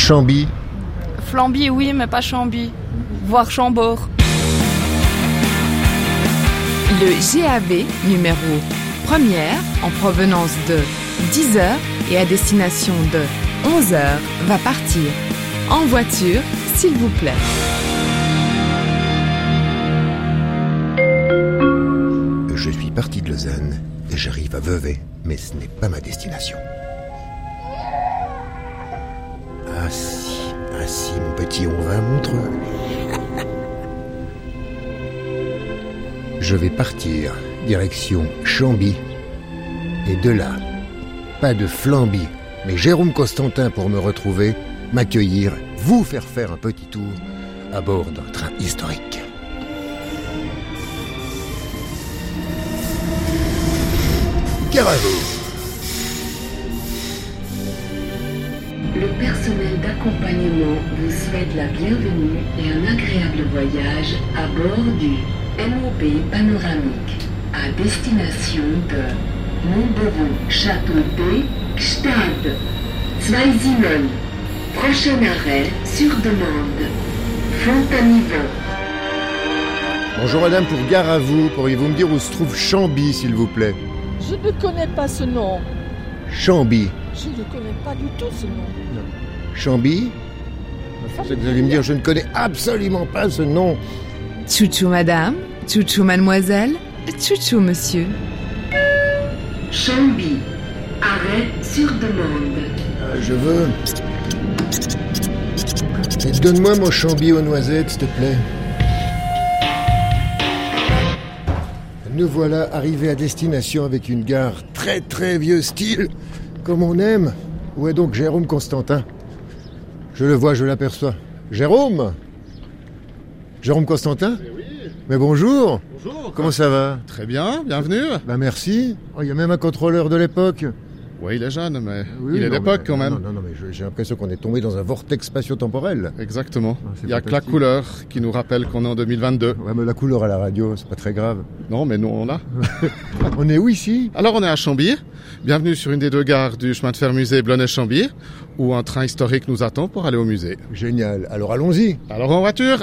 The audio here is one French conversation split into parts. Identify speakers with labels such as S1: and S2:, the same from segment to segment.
S1: Chambly.
S2: Flamby, oui, mais pas Chambly. Voire Chambord.
S3: Le GAV numéro 1er en provenance de 10h et à destination de 11h va partir. En voiture, s'il vous plaît.
S1: Je suis parti de Lausanne et j'arrive à Vevey, mais ce n'est pas ma destination. Ah si, mon petit, on va à Montreux. Je vais partir, direction Chambly. Et de là, pas de Flamby, mais Jérôme Constantin pour me retrouver, m'accueillir, vous faire un petit tour à bord d'un train historique. Gare à vous.
S4: Le personnel d'accompagnement vous souhaite la bienvenue et un agréable voyage à bord du MOB panoramique à destination de Montberon-Château-Thé, Gstaad, Zweisimmen. Prochain arrêt sur demande, Fontanivaux.
S1: Bonjour madame, pour Gare à vous, pourriez-vous me dire où se trouve Chambly, s'il vous plaît?
S5: Je ne connais pas ce nom.
S1: Chambly.
S5: Je ne connais pas du tout ce nom.
S1: Chambly? Vous allez me dire, je ne connais absolument pas ce nom.
S3: Tchouchou madame, tchouchou mademoiselle, tchouchou monsieur.
S4: Chambly, arrêt sur demande.
S1: Je veux... Donne-moi mon Chambly aux noisettes, s'il te plaît. Nous voilà arrivés à destination avec une gare très très vieux style, comme on aime. Où est donc Jérôme Constantin? Je le vois, je l'aperçois. Jérôme? Jérôme Constantin?
S6: Oui.
S1: Mais bonjour.
S6: Bonjour.
S1: Comment ça va?
S6: Très bien, bienvenue.
S1: Merci. Oh, il y a même un contrôleur de l'époque.
S6: Oui, il est jeune, mais
S1: Oui,
S6: il est
S1: non,
S6: d'époque
S1: mais-
S6: quand même.
S1: Non, mais j'ai l'impression qu'on est tombé dans un vortex spatio-temporel.
S6: Exactement.
S1: c'est
S6: Il n'y a que la
S1: fantastique.
S6: couleur qui nous rappelle qu'on est en 2022.
S1: Ouais, mais la couleur à la radio, c'est pas très grave.
S6: Non, mais nous, on l'a.
S1: On est où ici?
S6: Alors, on est à Chambly. Bienvenue sur une des deux gares du chemin de fer musée Blonay-Chambly, où un train historique nous attend pour aller au musée.
S1: Génial. Alors allons-y.
S6: Alors, en voiture.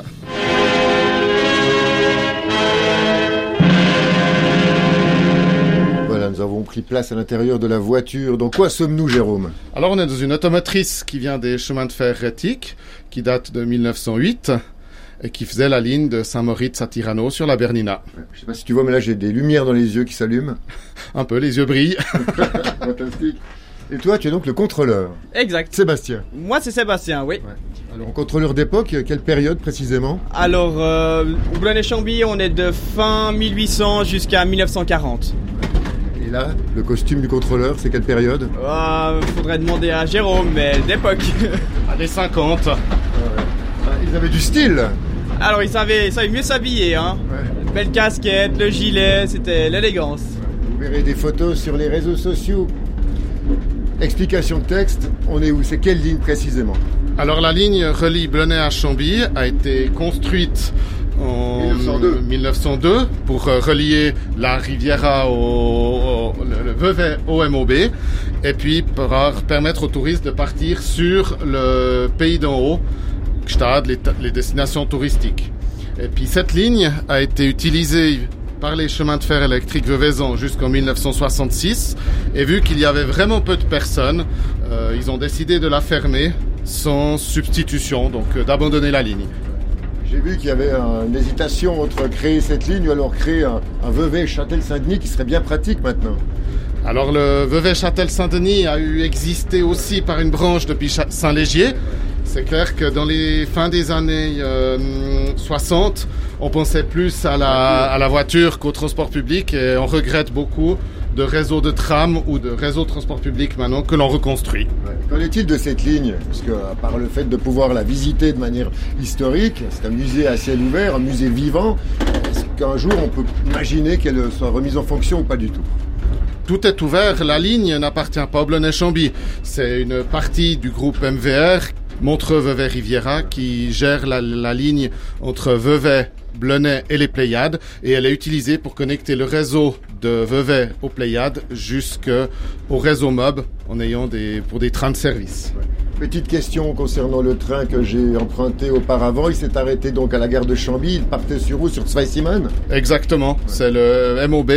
S1: Voilà, nous avons pris place à l'intérieur de la voiture. Dans quoi sommes-nous, Jérôme?
S6: Alors, on est dans une automotrice qui vient des chemins de fer rétiques, qui date de 1908, et qui faisait la ligne de Saint-Moritz à Tirano sur la Bernina.
S1: Je sais pas si tu vois, mais là j'ai des lumières dans les yeux qui s'allument.
S6: Un peu, les yeux brillent.
S1: Fantastique. Et toi, tu es donc le contrôleur.
S7: Exact.
S1: Sébastien.
S7: Moi, c'est Sébastien, oui.
S1: Alors, contrôleur d'époque, quelle période précisément?
S7: Alors, au Blonay-Chambly, on est de fin 1800 jusqu'à 1940.
S1: Et là, le costume du contrôleur, c'est quelle période?
S7: Faudrait demander à Jérôme, mais d'époque.
S6: Années 50.
S1: Ils avaient du style.
S7: Alors, ils savaient mieux s'habiller, hein.
S1: Ouais.
S7: Belle casquette, le gilet, c'était l'élégance.
S1: Vous verrez des photos sur les réseaux sociaux. Explication de texte, on est où? C'est quelle ligne précisément?
S6: Alors la ligne relie Blonay à Chambly a été construite en 1902 pour relier la Riviera le Vevey au MOB et puis pour permettre aux touristes de partir sur le pays d'en haut, Gstaad, les destinations touristiques. Et puis cette ligne a été utilisée par les chemins de fer électriques Veveysan jusqu'en 1966 et vu qu'il y avait vraiment peu de personnes, ils ont décidé de la fermer sans substitution, donc d'abandonner la ligne.
S1: J'ai vu qu'il y avait une hésitation entre créer cette ligne ou alors créer un Vevey-Châtel-Saint-Denis qui serait bien pratique maintenant.
S6: Alors le Vevey-Châtel-Saint-Denis a eu existé aussi par une branche depuis Saint-Légier. C'est clair que dans les fins des années 60, on pensait plus à la voiture qu'au transport public et on regrette beaucoup de réseaux de tram ou de réseaux de transport public maintenant que l'on reconstruit.
S1: Qu'en est-il de cette ligne? Parce que, à part le fait de pouvoir la visiter de manière historique, c'est un musée à ciel ouvert, un musée vivant. Est-ce qu'un jour on peut imaginer qu'elle soit remise en fonction ou pas du tout?
S6: Tout est ouvert, la ligne n'appartient pas au Blonay-Chambly. C'est une partie du groupe MVR Montreux-Vevey-Riviera qui gère la ligne entre Vevey, Blenay et les Pléiades, et elle est utilisée pour connecter le réseau de Vevey aux Pléiades jusqu'au réseau MOB pour des trains de service.
S1: Petite question concernant le train que j'ai emprunté auparavant. Il s'est arrêté donc à la gare de Chambly. Il partait sur où? Sur Zweisimmen?
S6: Exactement. Ouais. C'est le MOB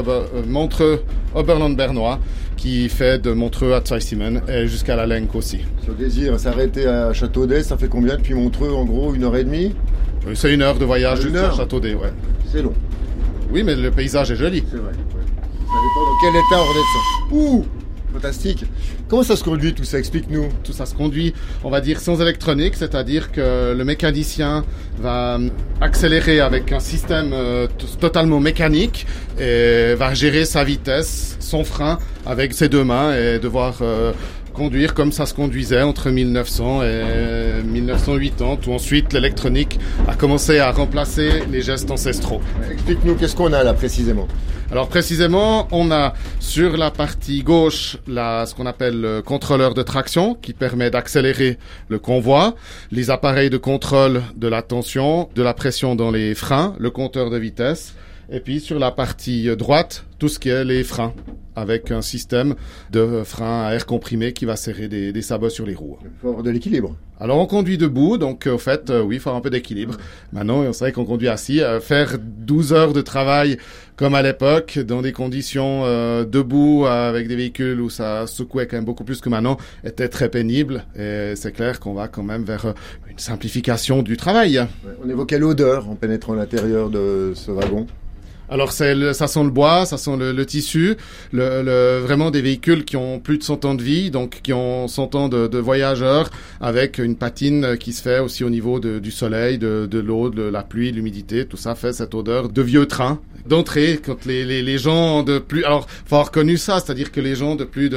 S6: Montreux-Oberland-Bernois qui fait de Montreux à Zweisimmen et jusqu'à la Lenk aussi.
S1: Sur Désir, s'arrêter à Châteaudet, ça fait combien depuis Montreux? En gros, 1h30?
S6: C'est 1 heure de voyage jusqu'à Châteaudet, ouais.
S1: C'est long.
S6: Oui, mais le paysage est joli.
S1: C'est vrai. Ouais. Ça dépend dans quel état on redescend. Ouh! Fantastique. Comment ça se conduit tout ça? Explique-nous.
S6: Tout ça se conduit, on va dire, sans électronique, c'est-à-dire que le mécanicien va accélérer avec un système totalement mécanique et va gérer sa vitesse, son frein avec ses deux mains et devoir conduire comme ça se conduisait entre 1900 et 1980, où ensuite l'électronique a commencé à remplacer les gestes ancestraux.
S1: Explique-nous, qu'est-ce qu'on a là précisément?
S6: Alors précisément, on a sur la partie gauche ce qu'on appelle le contrôleur de traction qui permet d'accélérer le convoi, les appareils de contrôle de la tension, de la pression dans les freins, le compteur de vitesse, et puis sur la partie droite, tout ce qui est les freins, avec un système de frein à air comprimé qui va serrer des sabots sur les roues.
S1: Il faut avoir de l'équilibre.
S6: Alors on conduit debout, donc au fait, oui, il faut avoir un peu d'équilibre. Maintenant, c'est vrai qu'on conduit assis. Faire 12 heures de travail comme à l'époque, dans des conditions debout, avec des véhicules où ça secouait quand même beaucoup plus que maintenant, était très pénible. Et c'est clair qu'on va quand même vers une simplification du travail.
S1: Ouais, on évoquait l'odeur en pénétrant l'intérieur de ce wagon.
S6: Alors ça sent le bois, ça sent le tissu, vraiment des véhicules qui ont plus de 100 ans de vie, donc qui ont 100 ans de voyageurs, avec une patine qui se fait aussi au niveau du soleil, de l'eau, de la pluie, de l'humidité. Tout ça fait cette odeur de vieux train. D'entrée, quand les gens de plus, alors faut avoir connu ça, c'est-à-dire que les gens de plus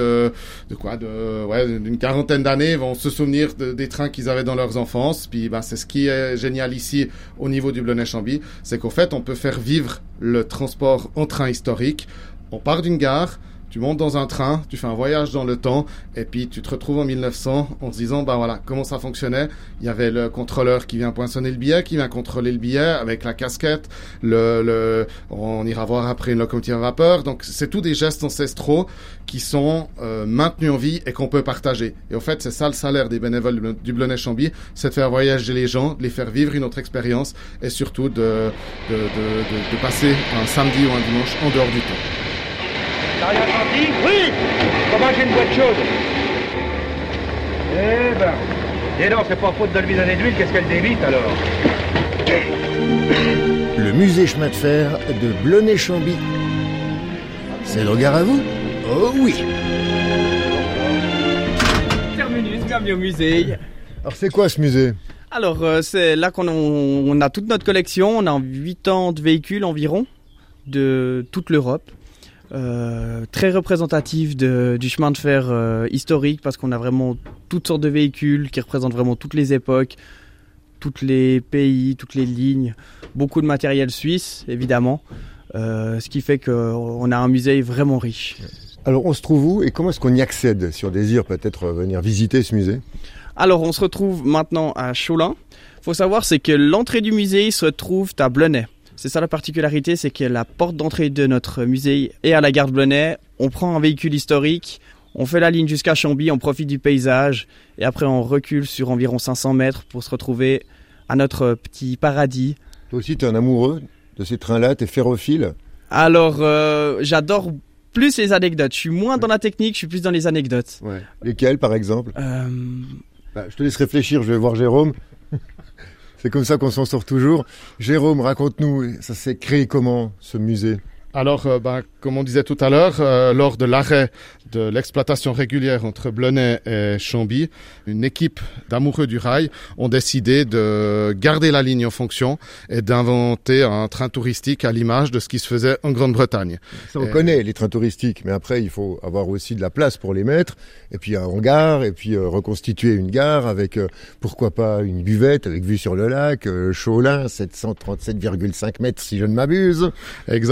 S6: d'une quarantaine d'années vont se souvenir des trains qu'ils avaient dans leurs enfances. Puis c'est ce qui est génial ici au niveau du Blenay-Chambly, c'est qu'au fait on peut faire vivre le transport en train historique. On part d'une gare, tu montes dans un train, tu fais un voyage dans le temps, et puis tu te retrouves en 1900 en se disant, voilà, comment ça fonctionnait. Il y avait le contrôleur qui vient poinçonner le billet, qui vient contrôler le billet avec la casquette, on ira voir après une locomotive à vapeur. Donc, c'est tous des gestes ancestraux qui sont maintenus en vie et qu'on peut partager. Et au fait, c'est ça le salaire des bénévoles du Blenay-Chambly, c'est de faire voyager les gens, de les faire vivre une autre expérience, et surtout de passer un samedi ou un dimanche en dehors du temps.
S8: T'as rien senti? Oui! Comment j'ai une boîte chaude? Eh ben... Et non, c'est pas faute de lui donner de l'huile, qu'est-ce qu'elle débite alors?
S1: Le musée chemin de fer de Blenay-Chambly. C'est le regard à vous? Oh oui!
S7: Terminus, bienvenue au musée.
S1: Alors c'est quoi ce musée?
S7: Alors c'est là qu'on a toute notre collection, on a 80 véhicules environ de toute l'Europe. Très représentatif du chemin de fer historique, parce qu'on a vraiment toutes sortes de véhicules qui représentent vraiment toutes les époques, tous les pays, toutes les lignes, beaucoup de matériel suisse évidemment, ce qui fait qu'on a un musée vraiment riche.
S1: Alors on se trouve où et comment est-ce qu'on y accède si on désire peut-être venir visiter ce musée?
S7: Alors on se retrouve maintenant à Cholin. Faut savoir c'est que l'entrée du musée se trouve à Blenay. C'est ça la particularité, c'est que la porte d'entrée de notre musée est à la gare de Blenay. On prend un véhicule historique, on fait la ligne jusqu'à Chambly, on profite du paysage et après on recule sur environ 500 mètres pour se retrouver à notre petit paradis.
S1: Toi aussi, tu es un amoureux de ces trains-là, tu es ferrophile?
S7: Alors, j'adore plus les anecdotes. Je suis moins dans la technique, je suis plus dans les anecdotes.
S1: Ouais. Lesquelles, par exemple? Je te laisse réfléchir, je vais voir Jérôme. C'est comme ça qu'on s'en sort toujours. Jérôme, raconte-nous, ça s'est créé comment, ce musée?
S6: Alors, comme on disait tout à l'heure, lors de l'arrêt de l'exploitation régulière entre Blenay et Chambly, une équipe d'amoureux du rail ont décidé de garder la ligne en fonction et d'inventer un train touristique à l'image de ce qui se faisait en Grande-Bretagne.
S1: Ça, on connaît les trains touristiques, mais après, il faut avoir aussi de la place pour les mettre, et puis un hangar, et puis reconstituer une gare avec, pourquoi pas, une buvette avec vue sur le lac, Cholin, 737,5 mètres si je ne m'abuse.
S6: Exactement. Alors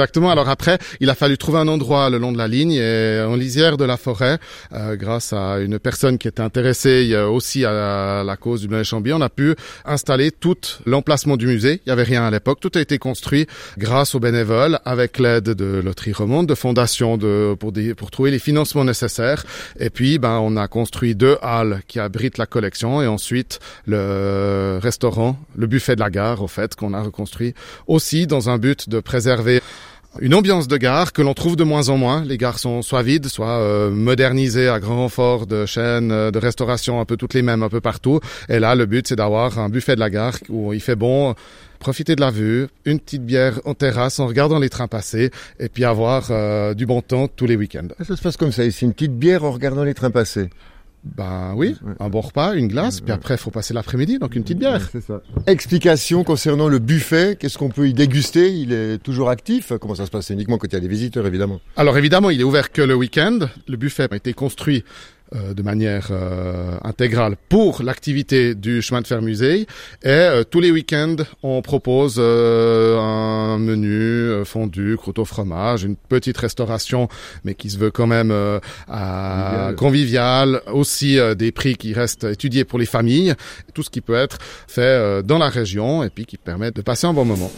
S6: Alors après, il a fallu trouver un endroit le long de la ligne et en lisière de la forêt, grâce à une personne qui était intéressée aussi à la cause du Blenay-Chambly, on a pu installer tout l'emplacement du musée. Il y avait rien à l'époque. Tout a été construit grâce aux bénévoles, avec l'aide de Loterie Romande, de fondations pour trouver les financements nécessaires. Et puis, on a construit 2 halles qui abritent la collection et ensuite le restaurant, le buffet de la gare, au fait, qu'on a reconstruit aussi dans un but de préserver une ambiance de gare que l'on trouve de moins en moins. Les gares sont soit vides, soit modernisées à grand renfort de chaînes de restauration, un peu toutes les mêmes, un peu partout. Et là, le but, c'est d'avoir un buffet de la gare où il fait bon, profiter de la vue, une petite bière en terrasse en regardant les trains passer et puis avoir du bon temps tous les week-ends.
S1: Ça se passe comme ça ici, une petite bière en regardant les trains passer.
S6: Oui, un bon repas, une glace, puis après il faut passer l'après-midi, donc une petite bière.
S1: C'est ça. Explication concernant le buffet, qu'est-ce qu'on peut y déguster? Il est toujours actif? Comment ça se passe? C'est uniquement quand il y a des visiteurs, évidemment.
S6: Alors évidemment, il est ouvert que le week-end. Le buffet a été construit de manière intégrale pour l'activité du chemin de fer musée et tous les week-ends on propose un menu fondu, croûte au fromage, une petite restauration mais qui se veut quand même convivial, aussi des prix qui restent étudiés pour les familles, tout ce qui peut être fait dans la région et puis qui permet de passer un bon moment.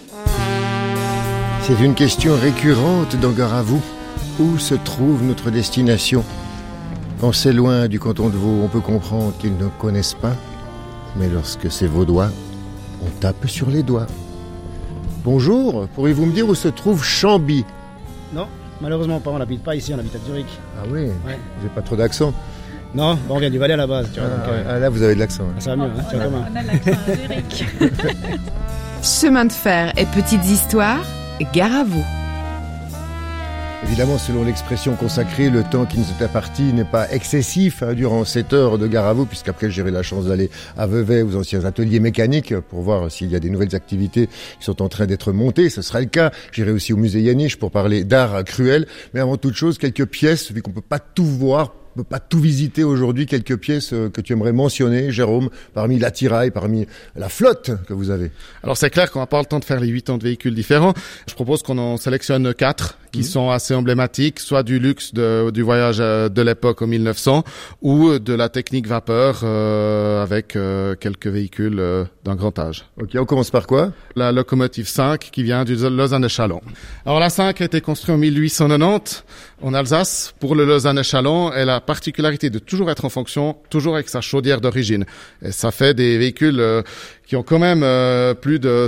S1: C'est une question récurrente dans Gare à vous. Où se trouve notre destination? Quand c'est loin du canton de Vaud, on peut comprendre qu'ils ne connaissent pas. Mais lorsque c'est vaudois, on tape sur les doigts. Bonjour, pourriez-vous me dire où se trouve Chambly?
S9: Non, malheureusement pas, on n'habite pas ici, on habite à Zurich.
S1: Ah oui,
S9: ouais.
S1: J'ai pas trop d'accent.
S9: Non, on vient du Valais à la base. Tu vois,
S1: là vous avez de l'accent. Hein.
S9: Ça va mieux, hein, tu vois comment.
S2: On a l'accent à Zurich.
S3: Chemin de fer et petites histoires, Gare à vous.
S1: Évidemment, selon l'expression consacrée, le temps qui nous est imparti n'est pas excessif durant 7 heures de Gare à vous, puisqu'après j'aurai la chance d'aller à Vevey aux anciens ateliers mécaniques pour voir s'il y a des nouvelles activités qui sont en train d'être montées. Ce sera le cas. J'irai aussi au musée Yaniche pour parler d'art cruel. Mais avant toute chose, quelques pièces, vu qu'on peut pas tout voir, on peut pas tout visiter aujourd'hui, quelques pièces que tu aimerais mentionner, Jérôme, parmi l'attirail, parmi la flotte que vous avez.
S6: Alors c'est clair qu'on n'a pas le temps de faire les 8 ans de véhicules différents. Je propose qu'on en sélectionne 4 qui sont assez emblématiques, soit du luxe du voyage de l'époque en 1900 ou de la technique vapeur avec quelques véhicules d'un grand âge.
S1: Ok, on commence par quoi?
S6: La locomotive 5 qui vient du Lausanne-Échalon. Alors la 5 a été construite en 1890 en Alsace pour le Lausanne-Échalon. Elle a la particularité de toujours être en fonction, toujours avec sa chaudière d'origine. Et ça fait des véhicules qui ont quand même plus de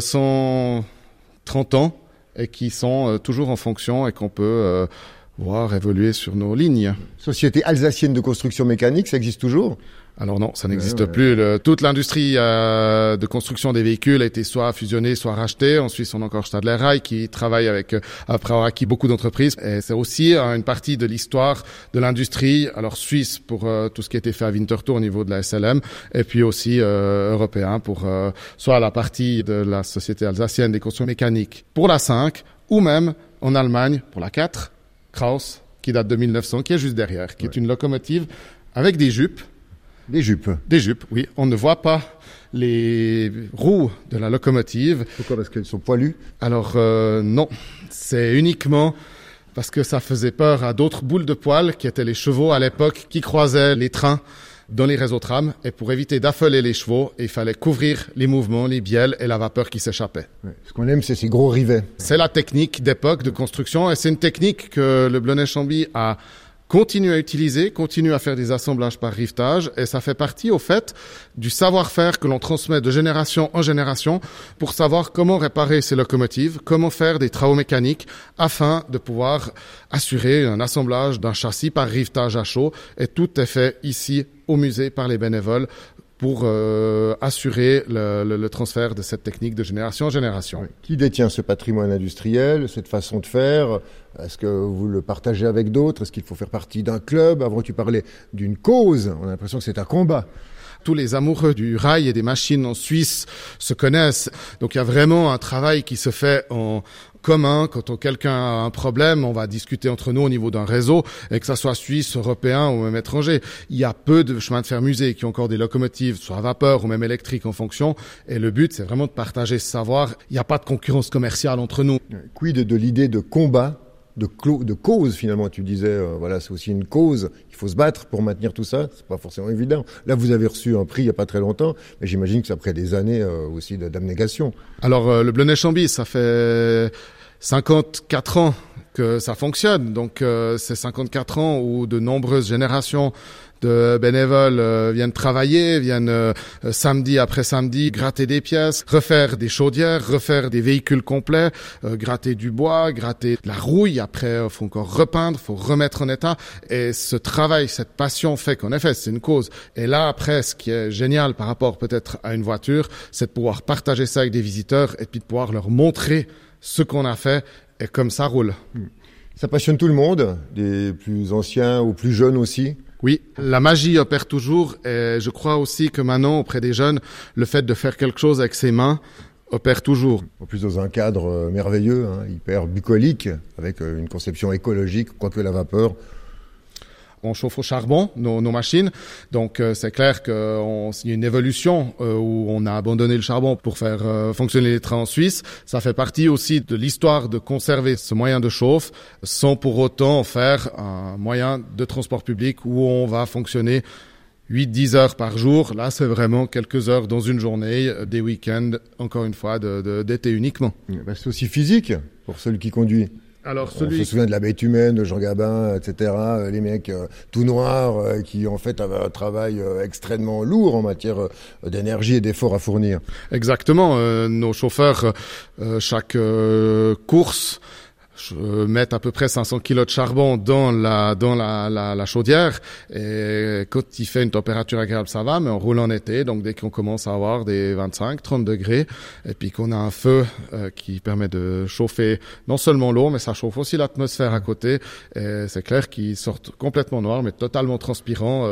S6: 130 ans et qui sont toujours en fonction et qu'on peut voir évoluer sur nos lignes.
S1: Société alsacienne de construction mécanique, ça existe toujours?
S6: Alors non, ça n'existe plus. Toute l'industrie de construction des véhicules a été soit fusionnée, soit rachetée. En Suisse, on a encore Stadler Rail qui travaille après avoir acquis beaucoup d'entreprises. Et c'est aussi une partie de l'histoire de l'industrie, alors suisse pour tout ce qui a été fait à Winterthur au niveau de la SLM, et puis aussi européen pour soit la partie de la Société alsacienne des constructions mécaniques pour la 5, ou même en Allemagne pour la 4, Krauss, qui date de 1900, qui est juste derrière, qui est une locomotive avec des jupes.
S1: Des jupes.
S6: Des jupes, oui. On ne voit pas les roues de la locomotive.
S1: Pourquoi? Parce qu'elles sont poilues?
S6: Alors non, c'est uniquement parce que ça faisait peur à d'autres boules de poils qui étaient les chevaux à l'époque qui croisaient les trains dans les réseaux trams. Et pour éviter d'affoler les chevaux, il fallait couvrir les mouvements, les bielles et la vapeur qui s'échappait.
S1: Ouais. Ce qu'on aime, c'est ces gros rivets.
S6: C'est la technique d'époque de construction et c'est une technique que le Blenay-Chambly a continue à utiliser, continue à faire des assemblages par rivetage et ça fait partie au fait du savoir-faire que l'on transmet de génération en génération pour savoir comment réparer ces locomotives, comment faire des travaux mécaniques afin de pouvoir assurer un assemblage d'un châssis par rivetage à chaud et tout est fait ici au musée par les bénévoles pour assurer le transfert de cette technique de génération en génération.
S1: Oui. Qui détient ce patrimoine industriel, cette façon de faire? Est-ce que vous le partagez avec d'autres? Est-ce qu'il faut faire partie d'un club? Avant, tu parlais d'une cause. On a l'impression que c'est un combat.
S6: tous les amoureux du rail et des machines en Suisse se connaissent. Donc il y a vraiment un travail qui se fait en commun. Quand quelqu'un a un problème, on va discuter entre nous au niveau d'un réseau, et que ça soit suisse, européen ou même étranger. Il y a peu de chemins de fer musées qui ont encore des locomotives, soit à vapeur ou même électriques en fonction. Et le but, c'est vraiment de partager ce savoir. Il n'y a pas de concurrence commerciale entre nous.
S1: Quid de l'idée de combat, de cause finalement, tu disais, voilà, c'est aussi une cause, il faut se battre pour maintenir tout ça, c'est pas forcément évident. Là, vous avez reçu un prix il y a pas très longtemps, mais j'imagine que c'est après des années aussi d'abnégation.
S6: Alors, le Blonay-Chambly, ça fait 54 ans que ça fonctionne, donc c'est 54 ans où de nombreuses générations de bénévoles viennent travailler, viennent samedi après samedi gratter des pièces, refaire des chaudières, refaire des véhicules complets, gratter du bois, gratter de la rouille. Après, faut encore repeindre, faut remettre en état. Et ce travail, cette passion fait qu'en effet, c'est une cause. Et là, après, ce qui est génial par rapport peut-être à une voiture, c'est de pouvoir partager ça avec des visiteurs et puis de pouvoir leur montrer ce qu'on a fait. Et comme ça roule.
S1: Ça passionne tout le monde, des plus anciens ou plus jeunes aussi.
S6: Oui, la magie opère toujours et je crois aussi que maintenant, auprès des jeunes, le fait de faire quelque chose avec ses mains opère toujours.
S1: En plus dans un cadre merveilleux, hyper bucolique, avec une conception écologique, quoique la vapeur.
S6: On chauffe au charbon nos machines, donc c'est clair qu'il y a une évolution où on a abandonné le charbon pour faire fonctionner les trains en Suisse. Ça fait partie aussi de l'histoire de conserver ce moyen de chauffe sans pour autant faire un moyen de transport public où on va fonctionner 8-10 heures par jour. Là, c'est vraiment quelques heures dans une journée, des week-ends, encore une fois, d'été uniquement.
S1: C'est aussi physique pour celui qui conduit.
S6: Alors,
S1: on se souvient de la bête humaine, de Jean Gabin, etc. Les mecs tout noirs qui en fait avaient un travail extrêmement lourd en matière d'énergie et d'efforts à fournir.
S6: Exactement. Nos chauffeurs, chaque course, mettent à peu près 500 kilos de charbon dans la chaudière. Et quand il fait une température agréable, ça va, mais on roule en été. Donc dès qu'on commence à avoir des 25-30 degrés, et puis qu'on a un feu qui permet de chauffer non seulement l'eau, mais ça chauffe aussi l'atmosphère à côté. Et c'est clair qu'ils sortent complètement noirs, mais totalement transpirants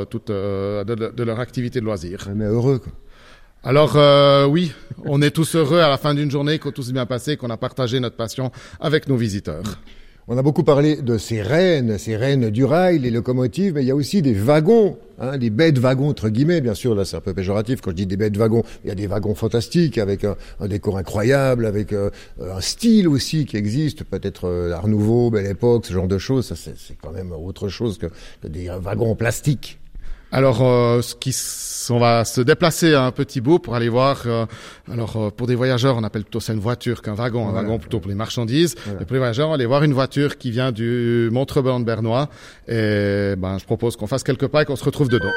S6: de leur activité de loisir.
S1: Mais heureux, quoi.
S6: Alors oui, on est tous heureux à la fin d'une journée, quand tout s'est bien passé, qu'on a partagé notre passion avec nos visiteurs.
S1: On a beaucoup parlé de ces rennes du rail, les locomotives, mais il y a aussi des wagons, des bêtes wagons entre guillemets, bien sûr, là c'est un peu péjoratif quand je dis des bêtes wagons, il y a des wagons fantastiques avec un décor incroyable, avec un style aussi qui existe, peut-être l'Art Nouveau, Belle Époque, ce genre de choses, ça c'est quand même autre chose que des wagons en plastique.
S6: Alors, on va se déplacer un petit bout pour aller voir. Pour des voyageurs, on appelle plutôt ça une voiture qu'un wagon. Un wagon plutôt pour les marchandises. Voilà. Et pour les voyageurs, on va aller voir une voiture qui vient du Montrebern-Bernois. Et je propose qu'on fasse quelques pas et qu'on se retrouve dedans.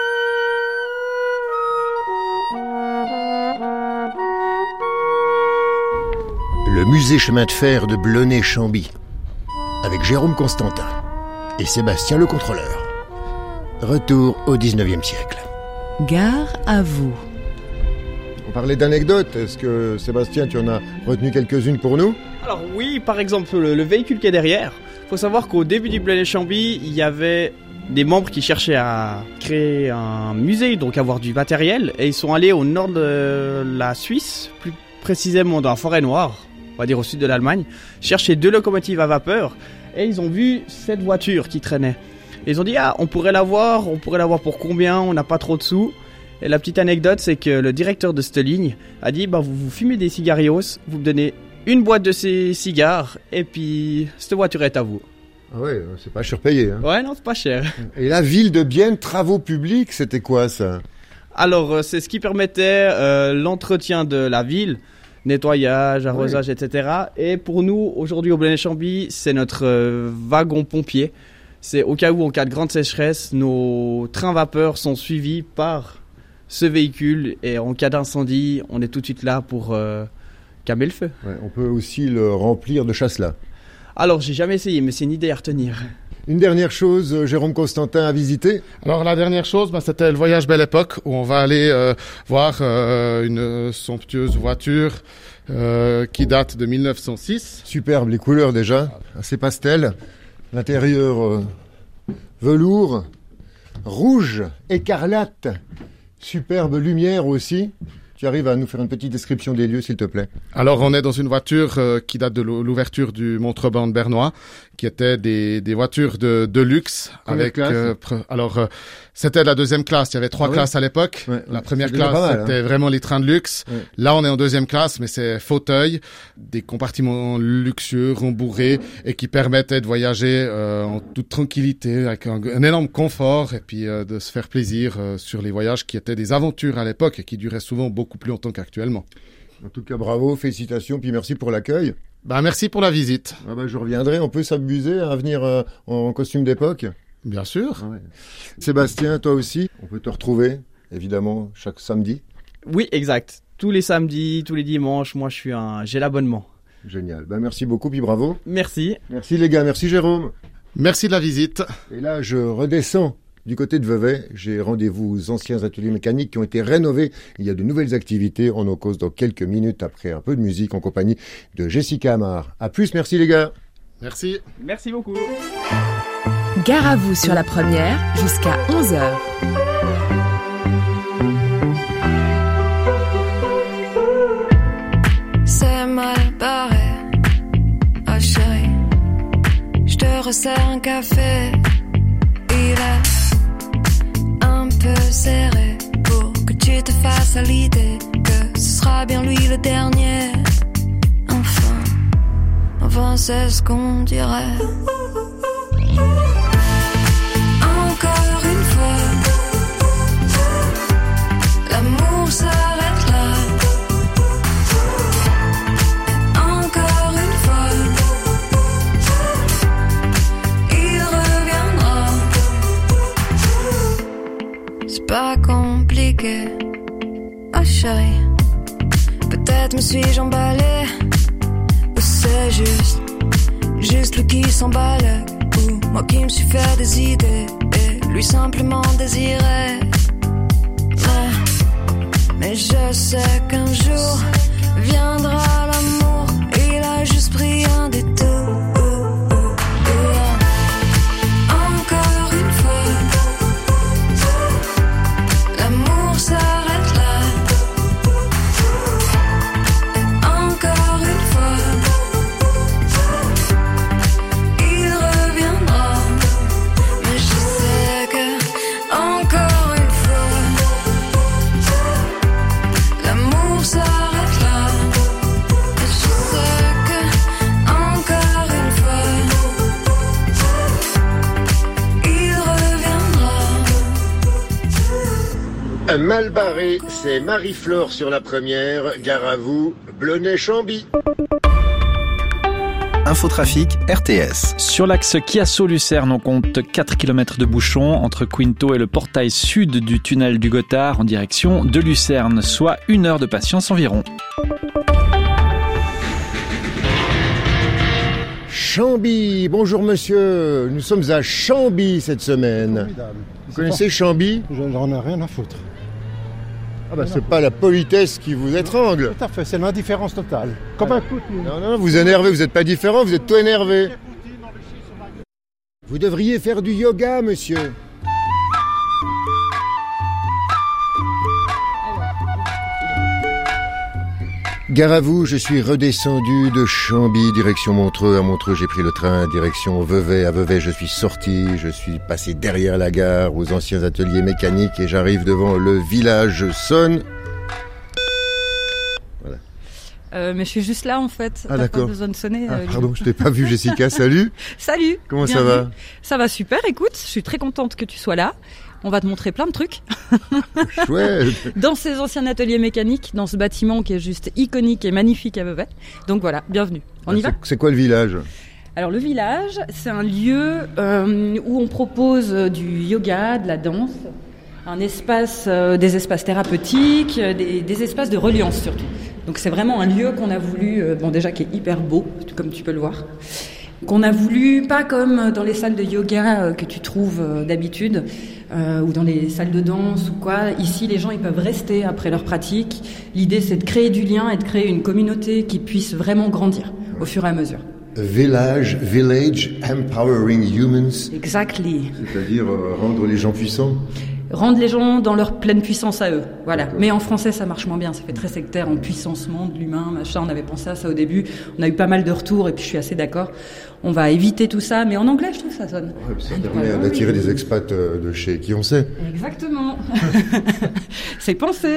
S1: Le musée chemin de fer de Blonay-Chambly, avec Jérôme Constantin et Sébastien le contrôleur. Retour au 19e siècle.
S3: Gare à vous.
S1: On parlait d'anecdotes. Est-ce que, Sébastien, tu en as retenu quelques-unes pour nous ?
S7: Alors oui, par exemple, le véhicule qui est derrière. Il faut savoir qu'au début du Blonay-Chambly, il y avait des membres qui cherchaient à créer un musée, donc avoir du matériel. Et ils sont allés au nord de la Suisse, plus précisément dans la Forêt Noire, on va dire au sud de l'Allemagne, chercher 2 locomotives à vapeur. Et ils ont vu cette voiture qui traînait. Ils ont dit, on pourrait l'avoir pour combien, on n'a pas trop de sous. Et la petite anecdote, c'est que le directeur de cette ligne a dit, vous fumez des cigarios, vous me donnez une boîte de ces cigares, et puis cette voiture est à vous.
S1: Ah ouais, c'est pas surpayé.
S7: Ouais, non, c'est pas cher.
S1: Et la ville de Bienne, travaux publics, c'était quoi ça ?
S7: Alors, c'est ce qui permettait l'entretien de la ville, nettoyage, arrosage, etc. Et pour nous, aujourd'hui au Blonay-Chambly, c'est notre wagon pompier. C'est au cas où, en cas de grande sécheresse, nos trains vapeurs sont suivis par ce véhicule. Et en cas d'incendie, on est tout de suite là pour calmer le feu.
S1: Ouais, on peut aussi le remplir de chasselas.
S7: Alors, j'ai jamais essayé, mais c'est une idée à retenir.
S1: Une dernière chose, Jérôme Constantin, à visiter ?
S6: Alors, la dernière chose, c'était le voyage Belle Époque, où on va aller voir une somptueuse voiture qui date de 1906.
S1: Superbe, les couleurs déjà, assez pastel. L'intérieur velours, rouge, écarlate, superbe lumière aussi. Tu arrives à nous faire une petite description des lieux, s'il te plaît?
S6: Alors, on est dans une voiture qui date de l'ouverture du Montreband bernois, qui était des voitures de luxe.
S1: Première classe.
S6: C'était de la deuxième classe. Il y avait 3 classes à l'époque.
S1: Ouais,
S6: La première
S1: c'est déjà
S6: classe,
S1: pas mal,
S6: c'était vraiment les trains de luxe.
S1: Ouais.
S6: Là, on est en deuxième classe, mais c'est fauteuil, des compartiments luxueux, rembourrés, et qui permettaient de voyager en toute tranquillité, avec un énorme confort, et puis de se faire plaisir sur les voyages qui étaient des aventures à l'époque et qui duraient souvent beaucoup plus longtemps qu'actuellement.
S1: En tout cas, bravo, félicitations, puis merci pour l'accueil.
S6: Merci pour la visite.
S1: Je reviendrai, on peut s'amuser à venir en costume d'époque?
S6: Bien sûr.
S1: Ouais. Sébastien, toi aussi, on peut te retrouver, évidemment, chaque samedi.
S7: Oui, exact. Tous les samedis, tous les dimanches, moi j'ai l'abonnement.
S1: Génial. Merci beaucoup, puis bravo.
S7: Merci.
S1: Merci les gars, merci Jérôme.
S6: Merci de la visite.
S1: Et là, je redescends du côté de Vevey. J'ai rendez-vous aux anciens ateliers mécaniques qui ont été rénovés. Il y a de nouvelles activités. On en cause dans quelques minutes après un peu de musique en compagnie de Jessica Amar. À plus, merci les gars.
S6: Merci.
S7: Merci beaucoup.
S3: Gare à vous sur la première jusqu'à 11h.
S10: C'est mal barré, oh chérie, je te resserre un café. Il est un peu serré pour que tu te fasses à l'idée que ce sera bien lui le dernier. Enfin c'est ce qu'on dirait. Encore une fois, l'amour s'arrête là. Encore une fois, il reviendra. C'est pas compliqué, oh chérie. Peut-être me suis-je emballée, ou c'est juste lui qui s'emballe, ou moi qui me suis fait des idées et lui simplement désirait. Mais je sais qu'un jour viendra l'amour, il a juste pris un détour. Encore une fois, l'amour s'arrête là. Encore une fois, il reviendra. Mais je sais que encore une fois, l'amour s'arrête là. Et je sais que encore une fois, il reviendra.
S1: Un mal barré, c'est Marie-Flore sur la première. Gare à vous, Blonay-Chambly.
S11: Infotrafic RTS.
S12: Sur l'axe Chiasso-Lucerne, on compte 4 km de bouchons entre Quinto et le portail sud du tunnel du Gothard en direction de Lucerne, soit 1 heure de patience environ.
S1: Chambly, bonjour monsieur. Nous sommes à Chambly cette semaine.
S13: Formidable.
S1: Vous connaissez Chambly?
S13: J'en ai rien à foutre.
S1: C'est pas la politesse qui vous étrangle.
S13: Tout à fait, c'est l'indifférence totale. Comme un Poutine.
S1: Non, vous énervez, vous n'êtes pas différent, vous êtes tout énervé. Vous devriez faire du yoga, monsieur. Gare à vous, je suis redescendu de Chambly, direction Montreux. À Montreux, j'ai pris le train, direction Vevey. À Vevey, je suis sorti, je suis passé derrière la gare, aux anciens ateliers mécaniques, et j'arrive devant le village. Je sonne. Voilà.
S14: Mais je suis juste là, en fait.
S1: Ah, d'accord.
S14: Pas besoin de sonner.
S1: Pardon, je t'ai pas vu, Jessica. Salut.
S14: Salut.
S1: Comment
S14: bienvenue.
S1: ça va?
S14: Ça va super, écoute, je suis très contente que tu sois là. On va te montrer plein de trucs.
S1: Chouette.
S14: Dans ces anciens ateliers mécaniques, dans ce bâtiment qui est juste iconique et magnifique à Vevey. Donc voilà, bienvenue. On y va?
S1: C'est quoi le village?
S14: Alors le village, c'est un lieu où on propose du yoga, de la danse, un espace, des espaces thérapeutiques, des espaces de reliance surtout. Donc c'est vraiment un lieu qu'on a voulu, déjà qui est hyper beau, comme tu peux le voir. Qu'on a voulu, pas comme dans les salles de yoga que tu trouves d'habitude, ou dans les salles de danse ou quoi. Ici, les gens ils peuvent rester après leur pratique. L'idée, c'est de créer du lien et de créer une communauté qui puisse vraiment grandir au fur et à mesure.
S1: Village empowering humans.
S14: Exactly.
S1: C'est-à-dire rendre les gens puissants.
S14: rendre les gens dans leur pleine puissance à eux. Voilà. Mais en français, ça marche moins bien. Ça fait très sectaire, en puissancement de l'humain, machin. On avait pensé à ça au début. On a eu pas mal de retours et puis je suis assez d'accord. On va éviter tout ça, mais en anglais, je trouve que ça sonne.
S1: Ouais, ça permet d'attirer des expats de chez qui on sait.
S14: Exactement. C'est pensé.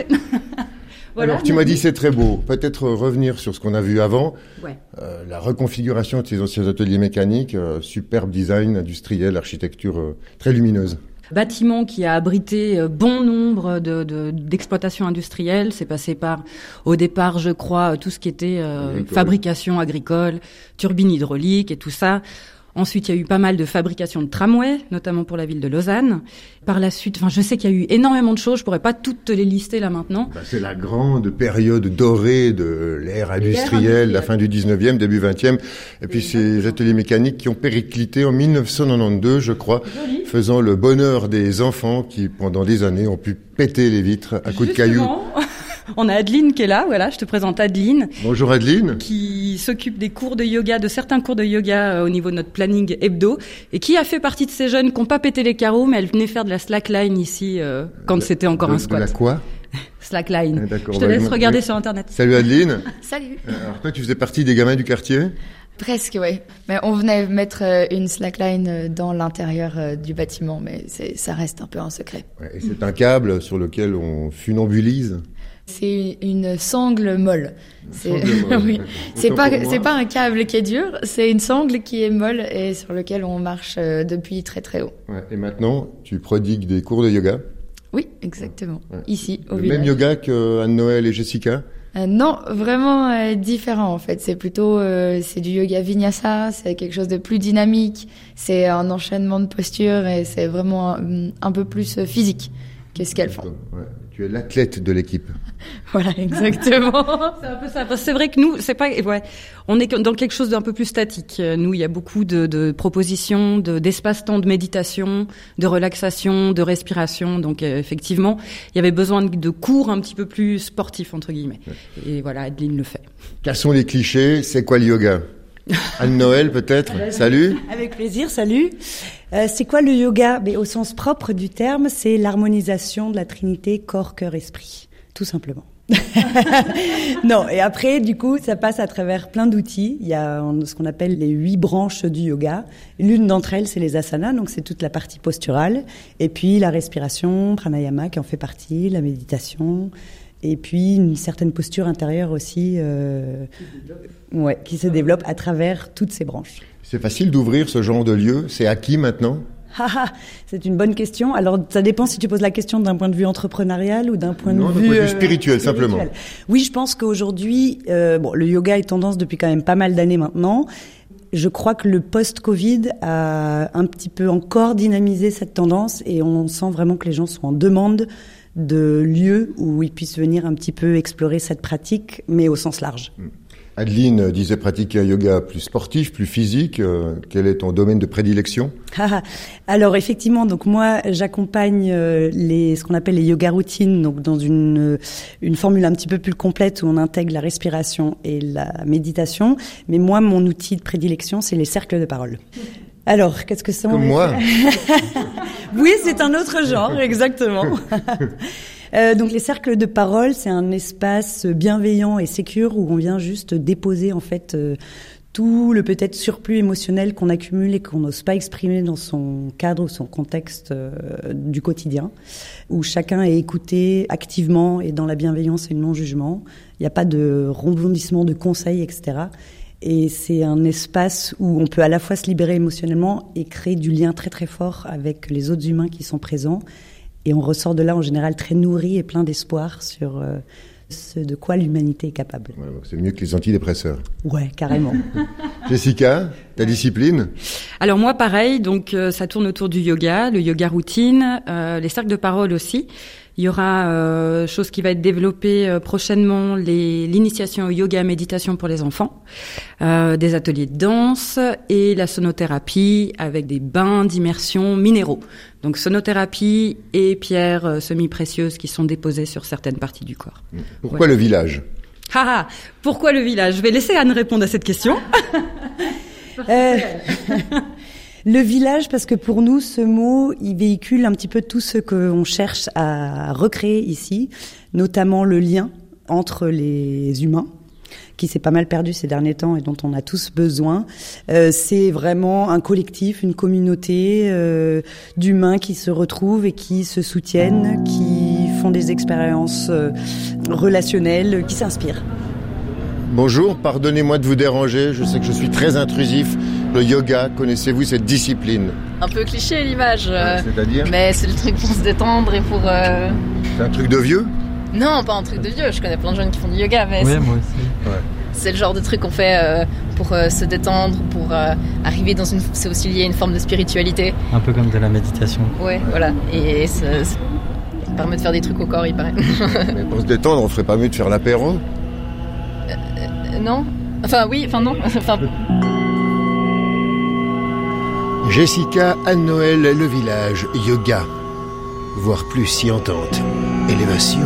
S1: Voilà. Alors, tu m'as dit c'est très beau. Peut-être revenir sur ce qu'on a vu avant.
S14: Ouais.
S1: La reconfiguration de ces anciens ateliers mécaniques, superbe design industriel, architecture très lumineuse.
S14: Bâtiment qui a abrité bon nombre d'exploitations industrielles. C'est passé par, au départ, je crois, tout ce qui était fabrication agricole, turbines hydrauliques et tout ça. Ensuite, il y a eu pas mal de fabrication de tramways, notamment pour la ville de Lausanne. Par la suite, je sais qu'il y a eu énormément de choses. Je pourrais pas toutes te les lister là maintenant.
S1: C'est la grande période dorée de l'ère industrielle, la fin du 19e, début 20e. Et puis ces ateliers mécaniques qui ont périclité en 1992, je crois, faisant le bonheur des enfants qui, pendant des années, ont pu péter les vitres à coups de cailloux.
S14: On a Adeline qui est là, voilà, je te présente Adeline.
S1: Bonjour Adeline.
S14: Qui s'occupe des cours de yoga, de certains cours de yoga au niveau de notre planning hebdo, et qui a fait partie de ces jeunes qui n'ont pas pété les carreaux, mais elle venait faire de la slackline ici quand c'était encore un squat.
S1: De la quoi ?
S14: Slackline. Je te laisse regarder sur Internet.
S1: Salut Adeline.
S15: Salut.
S1: Alors toi, tu faisais partie des gamins du quartier ?
S15: Presque, oui. Mais on venait mettre une slackline dans l'intérieur du bâtiment, mais ça reste un peu un secret.
S1: Ouais, et c'est un câble sur lequel on funambulise ?
S15: C'est une sangle molle. Oui. C'est pas un câble qui est dur, c'est une sangle qui est molle et sur lequel on marche depuis très très haut.
S1: Ouais. Et maintenant, tu prodigues des cours de yoga ?
S15: Oui, exactement. Ouais. Ici, au
S1: village.
S15: village.
S1: Même yoga que Anne-Noël et Jessica ?
S15: Non, vraiment différent en fait. C'est plutôt c'est du yoga vinyasa, c'est quelque chose de plus dynamique, c'est un enchaînement de postures et c'est vraiment un peu plus physique que ce qu'elles font.
S1: Ouais. Tu es l'athlète de l'équipe.
S15: Voilà, exactement.
S14: C'est un peu ça. C'est vrai que nous, c'est pas, ouais, on est dans quelque chose d'un peu plus statique. Nous, il y a beaucoup de propositions, d'espace-temps de méditation, de relaxation, de respiration. Donc, effectivement, il y avait besoin de cours un petit peu plus sportifs, entre guillemets. Ouais. Et voilà, Adeline le fait.
S1: Quels sont les clichés ? C'est quoi le yoga ? Anne-Noël, peut-être ? Salut.
S16: Avec plaisir, salut. C'est quoi le yoga ? Mais au sens propre du terme, c'est l'harmonisation de la trinité corps, cœur, esprit. Tout simplement. Non, et après, du coup, ça passe à travers plein d'outils. Il y a ce qu'on appelle les 8 branches du yoga. L'une d'entre elles, c'est les asanas, donc c'est toute la partie posturale. Et puis la respiration, pranayama qui en fait partie, la méditation. Et puis une certaine posture intérieure aussi qui se développe à travers toutes ces branches.
S1: C'est facile d'ouvrir ce genre de lieu ? C'est acquis maintenant ?
S16: C'est une bonne question. Alors, ça dépend si tu poses la question d'un point de vue entrepreneurial ou d'un point de vue
S1: spirituel, simplement.
S16: Oui, je pense qu'aujourd'hui, le yoga est tendance depuis quand même pas mal d'années maintenant. Je crois que le post-Covid a un petit peu encore dynamisé cette tendance et on sent vraiment que les gens sont en demande de lieux où ils puissent venir un petit peu explorer cette pratique, mais au sens large.
S1: Adeline disait pratiquer un yoga plus sportif, plus physique. Quel est ton domaine de prédilection ?
S16: Alors effectivement, donc moi j'accompagne ce qu'on appelle les yoga routines, donc dans une formule un petit peu plus complète où on intègre la respiration et la méditation. Mais moi, mon outil de prédilection, c'est les cercles de parole. Alors, qu'est-ce que c'est ?
S1: Comme moi.
S16: Oui, c'est un autre genre, exactement. Donc les cercles de parole, c'est un espace bienveillant et sécure où on vient juste déposer en fait tout le peut-être surplus émotionnel qu'on accumule et qu'on n'ose pas exprimer dans son cadre ou son contexte du quotidien, où chacun est écouté activement et dans la bienveillance et le non-jugement. Il n'y a pas de rebondissement de conseils, etc. Et c'est un espace où on peut à la fois se libérer émotionnellement et créer du lien très très fort avec les autres humains qui sont présents. Et on ressort de là en général très nourri et plein d'espoir sur ce de quoi l'humanité est capable.
S1: Ouais, c'est mieux que les antidépresseurs.
S16: Ouais, carrément.
S1: Jessica, ta discipline ?
S14: Alors moi pareil, donc ça tourne autour du yoga, le yoga routine, les cercles de parole aussi. Il y aura chose qui va être développée prochainement, l'initiation au yoga méditation pour les enfants, des ateliers de danse et la sonothérapie avec des bains d'immersion minéraux. Donc sonothérapie et pierres semi-précieuses qui sont déposées sur certaines parties du corps.
S1: Pourquoi le village ?
S14: Pourquoi le village ? Je vais laisser Anne répondre à cette question.
S16: Le village, parce que pour nous, ce mot, il véhicule un petit peu tout ce qu'on cherche à recréer ici, notamment le lien entre les humains, qui s'est pas mal perdu ces derniers temps et dont on a tous besoin. C'est vraiment un collectif, une communauté d'humains qui se retrouvent et qui se soutiennent, qui font des expériences relationnelles, qui s'inspirent.
S1: Bonjour, pardonnez-moi de vous déranger, je sais que je suis très intrusif. Le yoga, connaissez-vous cette discipline?
S2: Un peu cliché l'image.
S1: C'est-à-dire?
S2: Mais c'est le truc pour se détendre et pour...
S1: C'est un truc de vieux?
S2: Non, pas un truc de vieux. Je connais plein de jeunes qui font du yoga, mais
S17: moi aussi.
S1: Ouais.
S2: C'est le genre de truc qu'on fait pour se détendre, pour arriver dans une... C'est aussi lié à une forme de spiritualité.
S17: Un peu comme de la méditation.
S2: Ouais, voilà. Et ça permet de faire des trucs au corps, il paraît.
S1: Mais pour se détendre, on ferait pas mieux de faire l'apéro?
S2: Non. Enfin, oui, enfin non. Enfin...
S1: Jessica, Anne-Noël, le village, yoga. Voire plus s'y entente. Élévation.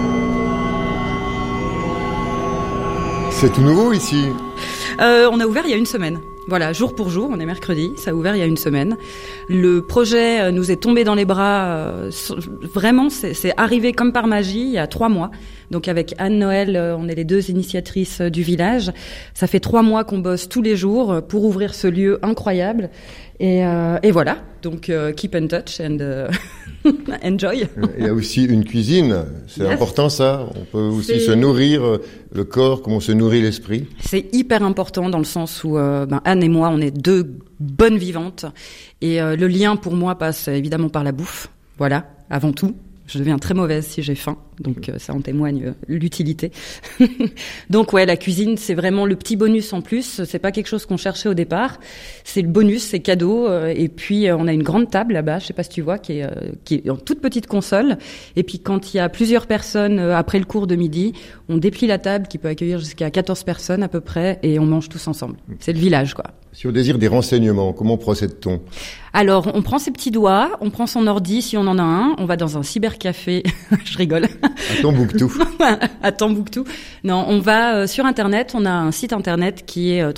S1: C'est tout nouveau ici.
S14: On a ouvert il y a une semaine. Voilà, jour pour jour, on est mercredi, ça a ouvert il y a une semaine. Le projet nous est tombé dans les bras, vraiment, c'est arrivé comme par magie il y a 3 mois. Donc avec Anne-Noël, on est les 2 initiatrices du village. Ça fait 3 mois qu'on bosse tous les jours pour ouvrir ce lieu incroyable. Et voilà, donc keep in touch and enjoy.
S1: Il y a aussi une cuisine, c'est important ça. On peut aussi se nourrir le corps comme on se nourrit l'esprit.
S14: C'est hyper important dans le sens où Anne et moi, on est 2 bonnes vivantes. Et le lien pour moi passe évidemment par la bouffe, voilà, avant tout. Je deviens très mauvaise si j'ai faim, donc ça en témoigne l'utilité. Donc ouais, la cuisine, c'est vraiment le petit bonus en plus. C'est pas quelque chose qu'on cherchait au départ. C'est le bonus, c'est cadeau. Et puis on a une grande table là-bas, je sais pas si tu vois, qui est en toute petite console. Et puis quand il y a plusieurs personnes après le cours de midi, on déplie la table qui peut accueillir jusqu'à 14 personnes à peu près, et on mange tous ensemble. C'est le village, quoi.
S1: Si on désire des renseignements, comment procède-t-on?
S14: Alors, on prend ses petits doigts, on prend son ordi si on en a un, on va dans un cybercafé, je rigole.
S1: À Tombouctou.
S14: À Tombouctou. Non, on va sur Internet, on a un site Internet qui est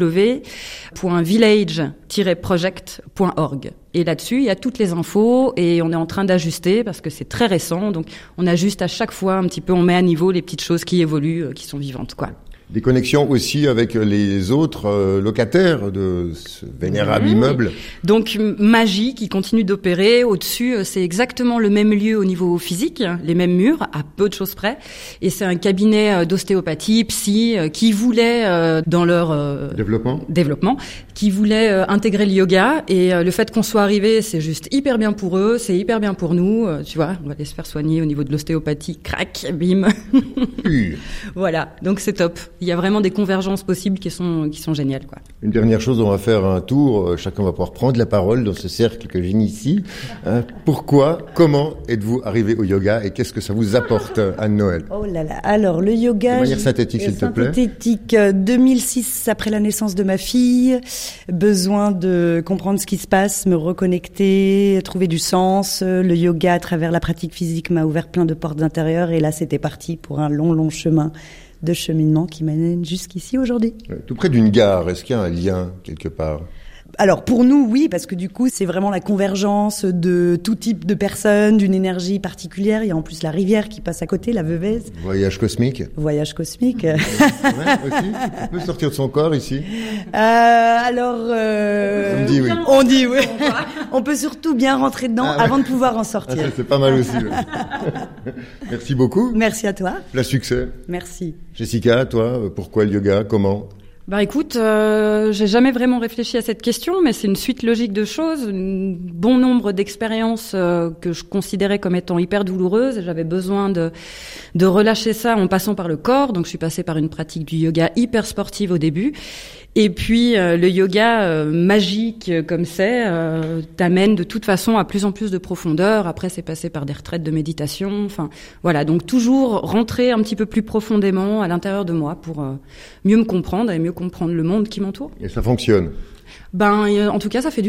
S14: www.village-project.org. Et là-dessus, il y a toutes les infos et on est en train d'ajuster parce que c'est très récent, donc on ajuste à chaque fois un petit peu, on met à niveau les petites choses qui évoluent, qui sont vivantes, quoi.
S1: Des connexions aussi avec les autres locataires de ce vénérable immeuble.
S14: Donc Magie qui continue d'opérer. Au-dessus, c'est exactement le même lieu au niveau physique, les mêmes murs, à peu de choses près. Et c'est un cabinet d'ostéopathie, psy, qui voulait, dans leur développement, qui voulait intégrer le yoga. Et le fait qu'on soit arrivé, c'est juste hyper bien pour eux, c'est hyper bien pour nous. Tu vois, on va aller se faire soigner au niveau de l'ostéopathie. Crac, bim. Voilà, donc c'est top. Il y a vraiment des convergences possibles qui sont géniales, quoi.
S1: Une dernière chose, on va faire un tour. Chacun va pouvoir prendre la parole dans ce cercle que j'initie. Pourquoi, comment êtes-vous arrivé au yoga et qu'est-ce que ça vous apporte, Anne-Noël?
S16: Oh là là. Alors, le yoga...
S1: De manière synthétique, s'il te plaît.
S16: Synthétique, 2006, après la naissance de ma fille. Besoin de comprendre ce qui se passe, me reconnecter, trouver du sens. Le yoga, à travers la pratique physique, m'a ouvert plein de portes intérieures. Et là, c'était parti pour un long chemin de cheminement qui m'amène jusqu'ici aujourd'hui.
S1: Tout près d'une gare, est-ce qu'il y a un lien quelque part?
S16: Alors pour nous, oui, parce que du coup, c'est vraiment la convergence de tout type de personnes, d'une énergie particulière. Il y a en plus la rivière qui passe à côté, la Veuvez.
S1: Voyage cosmique.
S16: Voyage cosmique.
S1: Ouais, aussi. On peut sortir de son corps ici.
S16: On
S1: dit oui.
S16: On dit oui. On peut surtout bien rentrer dedans avant de pouvoir en sortir.
S1: Ça, c'est pas mal aussi. Ouais. Merci beaucoup.
S16: Merci à toi.
S1: Plein succès.
S16: Merci.
S1: Jessica, toi, pourquoi le yoga? Comment?
S14: Bah écoute, j'ai jamais vraiment réfléchi à cette question, mais c'est une suite logique de choses, un bon nombre d'expériences que je considérais comme étant hyper douloureuses. J'avais besoin de relâcher ça en passant par le corps, donc je suis passée par une pratique du yoga hyper sportive au début. Et puis le yoga magique comme c'est t'amène de toute façon à plus en plus de profondeur. Après c'est passé par des retraites de méditation. Enfin voilà, donc toujours rentrer un petit peu plus profondément à l'intérieur de moi pour mieux me comprendre et mieux comprendre le monde qui m'entoure.
S1: Et ça fonctionne?
S14: En tout cas ça fait du bien.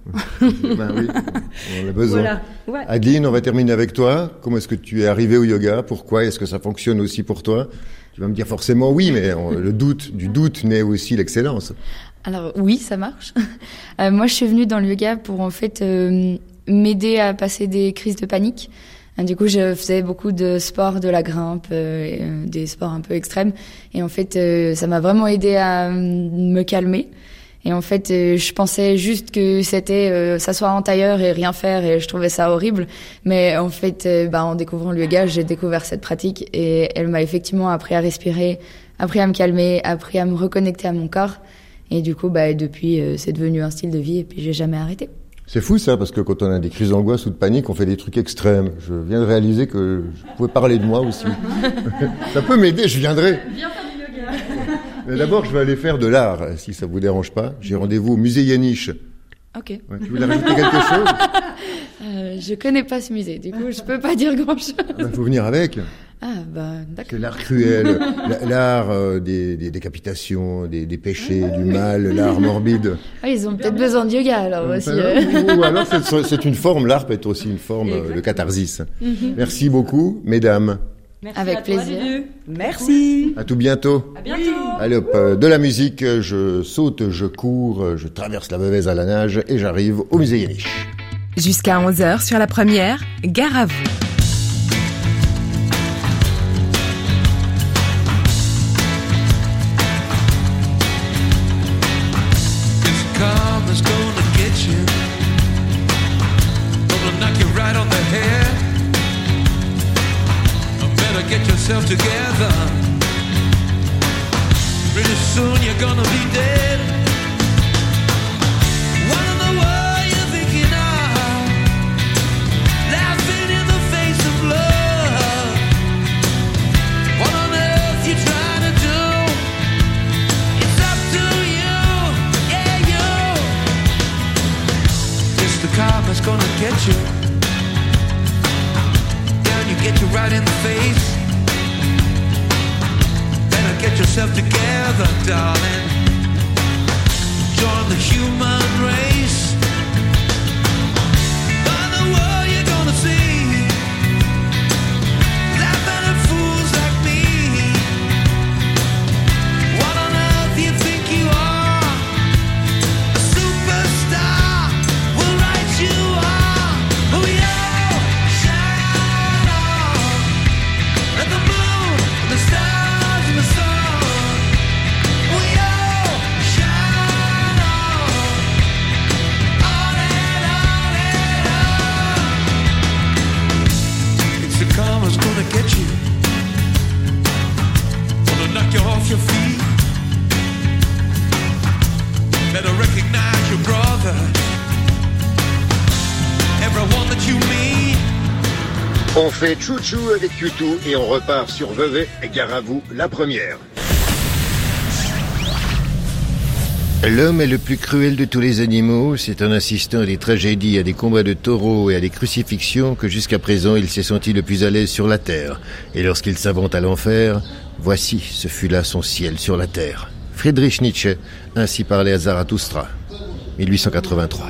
S1: Ben oui, on a besoin.
S16: Voilà. Ouais.
S1: Adeline, on va terminer avec toi. Comment est-ce que tu es arrivée au yoga? Pourquoi? Est-ce que ça fonctionne aussi pour toi? Tu vas me dire forcément oui, mais du doute naît aussi l'excellence.
S15: Alors oui, ça marche. Moi, je suis venue dans le yoga pour en fait m'aider à passer des crises de panique. Du coup, je faisais beaucoup de sports, de la grimpe, des sports un peu extrêmes. Et en fait, ça m'a vraiment aidé à me calmer. Et en fait, je pensais juste que c'était s'asseoir en tailleur et rien faire, et je trouvais ça horrible. Mais en fait, en découvrant le yoga, j'ai découvert cette pratique et elle m'a effectivement appris à respirer, appris à me calmer, appris à me reconnecter à mon corps. Et du coup, depuis, c'est devenu un style de vie et puis j'ai jamais arrêté.
S1: C'est fou ça, parce que quand on a des crises d'angoisse ou de panique, on fait des trucs extrêmes. Je viens de réaliser que je pouvais parler de moi aussi. Ça peut m'aider, je viendrai.
S14: Viens faire du yoga.
S1: Mais d'abord, je vais aller faire de l'art, si ça vous dérange pas. J'ai rendez-vous au musée Yaniche.
S15: Ok.
S1: Ouais, tu voulais rajouter quelque chose?
S15: Je connais pas ce musée, du coup, je peux pas dire grand-chose.
S1: Faut venir avec.
S15: D'accord.
S1: C'est l'art cruel, l'art des décapitations, des péchés, du mal, l'art morbide.
S15: Ah, ils ont peut-être besoin de yoga alors aussi.
S1: Ou alors c'est une forme, l'art peut être aussi une forme de catharsis. Merci beaucoup, mesdames.
S16: Merci.
S15: Avec plaisir.
S16: Merci.
S1: À tout bientôt.
S14: À bientôt.
S1: Allez hop, de la musique, je saute, je cours, je traverse la Veuvez à la nage et j'arrive au musée Yaniche.
S3: Jusqu'à 11h sur la première, gare à vous.
S18: Karma's gonna get you, gonna knock you right on the head. Better get yourself together. Pretty soon you're gonna be dead. What in the world you thinking of? Laughing in the face of love. What on earth you trying to do? It's up to you, yeah, you. It's the karma's gonna get you. Down you get you right in the face. Better get yourself together, darling. Join the human race. By the world you're gonna see, laughing at fools like me. What on earth you think you are? A superstar will write you are. We all shine on like the moon, the stars, and the sun. We all shine on and on. It's the karma's gonna get you, gonna knock you off your feet. Better recognize your brother, everyone that you meet.
S1: On fait chouchou avec Youtou et on repart sur Vevey, gare à vous, la première. L'homme est le plus cruel de tous les animaux. C'est en assistant à des tragédies, à des combats de taureaux et à des crucifixions que jusqu'à présent il s'est senti le plus à l'aise sur la terre. Et lorsqu'il s'avance à l'enfer, voici, ce fut là son ciel sur la terre. Friedrich Nietzsche, ainsi parlait à Zarathustra, 1883.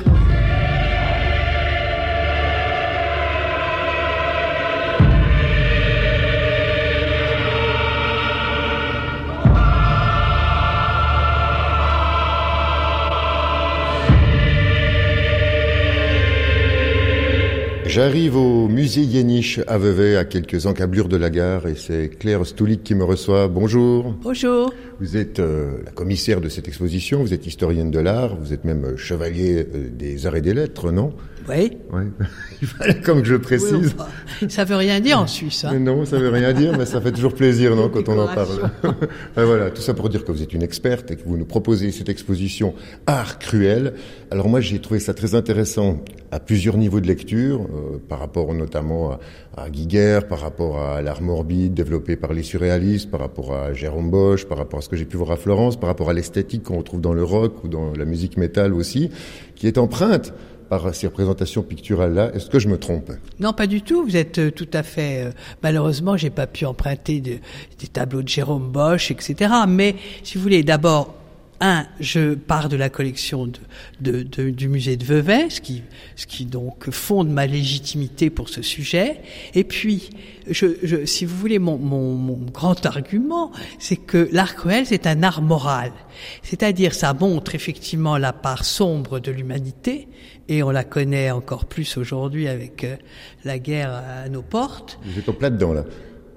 S1: J'arrive au musée Yaniche à Vevey, à quelques encablures de la gare, et c'est Claire Stoulik qui me reçoit. Bonjour.
S5: Bonjour.
S1: Vous êtes la commissaire de cette exposition, vous êtes historienne de l'art, vous êtes même chevalier des arts et des lettres, non?
S5: Oui.
S1: Ouais. Il fallait comme que je précise. Oui,
S5: enfin, ça veut rien dire en Suisse. Hein.
S1: Non, ça veut rien dire, mais ça fait toujours plaisir, non, quand on en parle. Voilà, tout ça pour dire que vous êtes une experte et que vous nous proposez cette exposition Art cruel. Alors moi, j'ai trouvé ça très intéressant à plusieurs niveaux de lecture, par rapport notamment à Giger, par rapport à l'art morbide développé par les surréalistes, par rapport à Jérôme Bosch, par rapport à ce que j'ai pu voir à Florence, par rapport à l'esthétique qu'on retrouve dans le rock ou dans la musique métal aussi, qui est empreinte par ces représentations picturales-là. Est-ce que je me trompe?
S5: Non, pas du tout. Vous êtes tout à fait... malheureusement, j'ai pas pu emprunter des tableaux de Jérôme Bosch, etc. Mais, si vous voulez, d'abord, je pars de la collection du musée de Vevey, ce qui donc fonde ma légitimité pour ce sujet. Et puis, si vous voulez, mon grand argument, c'est que l'art cruel, c'est un art moral. C'est-à-dire, ça montre effectivement la part sombre de l'humanité, et on la connaît encore plus aujourd'hui avec la guerre à nos portes.
S1: Vous êtes en plein dedans, là.
S5: Pardon ?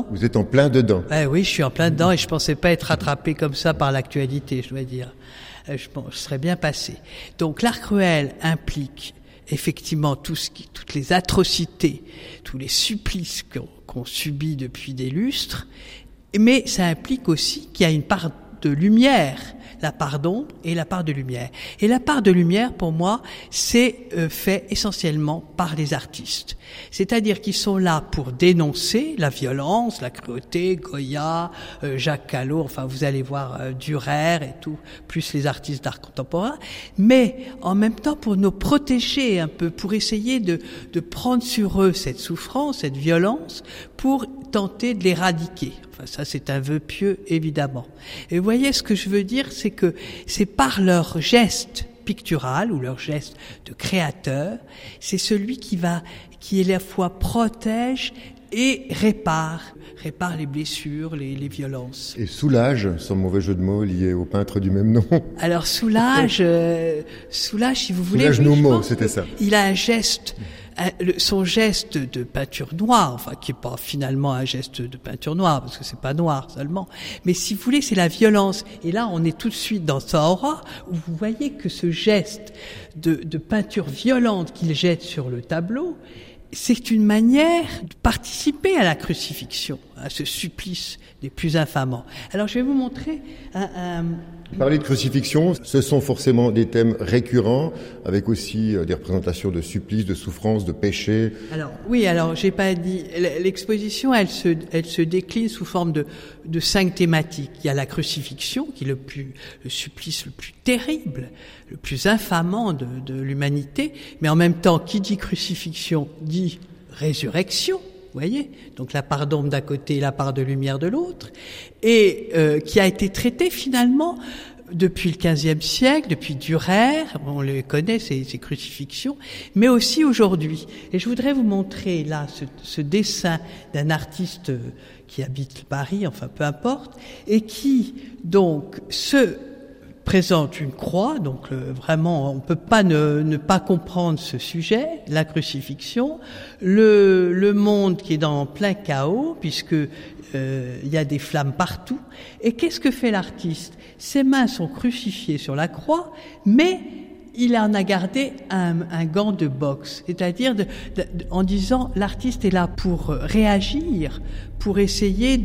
S1: Vous êtes en plein dedans.
S5: Oui, je suis en plein dedans et je pensais pas être rattrapé comme ça par l'actualité, je dois dire. Je serais bien passé. Donc l'art cruel implique effectivement toutes les atrocités, tous les supplices qu'on subit depuis des lustres, mais ça implique aussi qu'il y a une part de lumière, la part d'ombre et la part de lumière. Et la part de lumière, pour moi, c'est fait essentiellement par les artistes. C'est-à-dire qu'ils sont là pour dénoncer la violence, la cruauté, Goya, Jacques Callot, enfin vous allez voir Dürer et tout, plus les artistes d'art contemporain, mais en même temps pour nous protéger un peu, pour essayer de prendre sur eux cette souffrance, cette violence, pour tenter de l'éradiquer. Enfin, ça, c'est un vœu pieux, évidemment. Et vous voyez, ce que je veux dire, c'est que c'est par leur geste pictural ou leur geste de créateur, c'est celui qui à la fois protège et répare les blessures, les violences.
S1: Et soulage, sans mauvais jeu de mots, lié au peintre du même nom.
S5: Alors soulage, si vous voulez.
S1: Soulage nos mots, c'était ça.
S5: Il a un geste. Son geste de peinture noire, enfin qui est pas finalement un geste de peinture noire parce que c'est pas noir seulement, mais si vous voulez c'est la violence. Et là on est tout de suite dans sa aura où vous voyez que ce geste de peinture violente qu'il jette sur le tableau, c'est une manière de participer à la crucifixion, à ce supplice des plus infamants. Alors je vais vous montrer
S1: Parler de crucifixion, ce sont forcément des thèmes récurrents, avec aussi des représentations de supplices, de souffrances, de péchés.
S5: Alors j'ai pas dit. L'exposition, elle se décline sous forme de 5 thématiques. Il y a la crucifixion, qui est le supplice le plus terrible, le plus infamant de l'humanité. Mais en même temps, qui dit crucifixion dit résurrection. Vous voyez, donc la part d'ombre d'un côté et la part de lumière de l'autre, et qui a été traitée finalement depuis le XVe siècle, depuis Dürer, on les connaît ces crucifixions, mais aussi aujourd'hui. Et je voudrais vous montrer là ce dessin d'un artiste qui habite Paris, enfin peu importe, et qui donc présente une croix, donc vraiment on peut pas ne pas comprendre ce sujet, la crucifixion, le monde qui est dans plein chaos puisque il y a des flammes partout. Et qu'est-ce que fait l'artiste ? Ses mains sont crucifiées sur la croix, mais il en a gardé un gant de boxe, c'est-à-dire en disant l'artiste est là pour réagir, pour essayer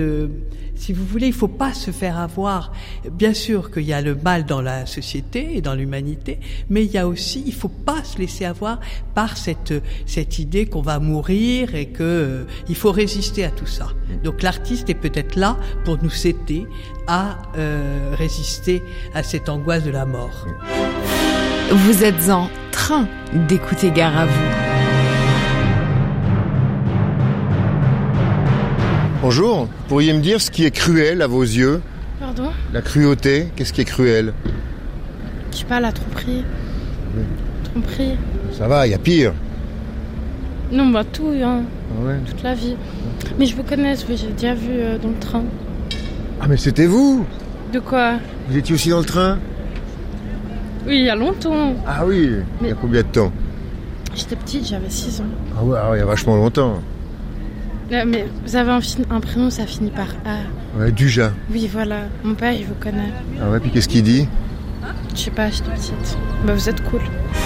S5: si vous voulez, il faut pas se faire avoir. Bien sûr qu'il y a le mal dans la société et dans l'humanité, mais il y a aussi, il faut pas se laisser avoir par cette idée qu'on va mourir et que il faut résister à tout ça. Donc l'artiste est peut-être là pour nous aider à résister à cette angoisse de la mort.
S3: Vous êtes en train d'écouter Gare à vous.
S1: Bonjour, pourriez me dire ce qui est cruel à vos yeux ?
S19: Pardon ?
S1: La cruauté, qu'est-ce qui est cruel ?
S19: Je sais pas, la tromperie.
S1: Oui.
S19: Tromperie.
S1: Ça va, il y a pire.
S19: Non, bah tout, hein.
S1: Ah ouais.
S19: Toute la vie. Mais je vous connais, j'ai déjà vu dans le train.
S1: Ah mais c'était vous ?
S19: De quoi ?
S1: Vous étiez aussi dans le train ?
S19: Oui, il y a longtemps.
S1: Ah oui, il y a combien de temps ?
S19: J'étais petite, j'avais 6 ans.
S1: Ah ouais, il y a vachement longtemps.
S19: Mais vous avez un prénom, ça finit par A.
S1: Ouais, Duja.
S19: Oui, voilà. Mon père, il vous connaît.
S1: Ah ouais, puis qu'est-ce qu'il dit ?
S19: Je sais pas, j'étais petite. Bah, vous êtes cool.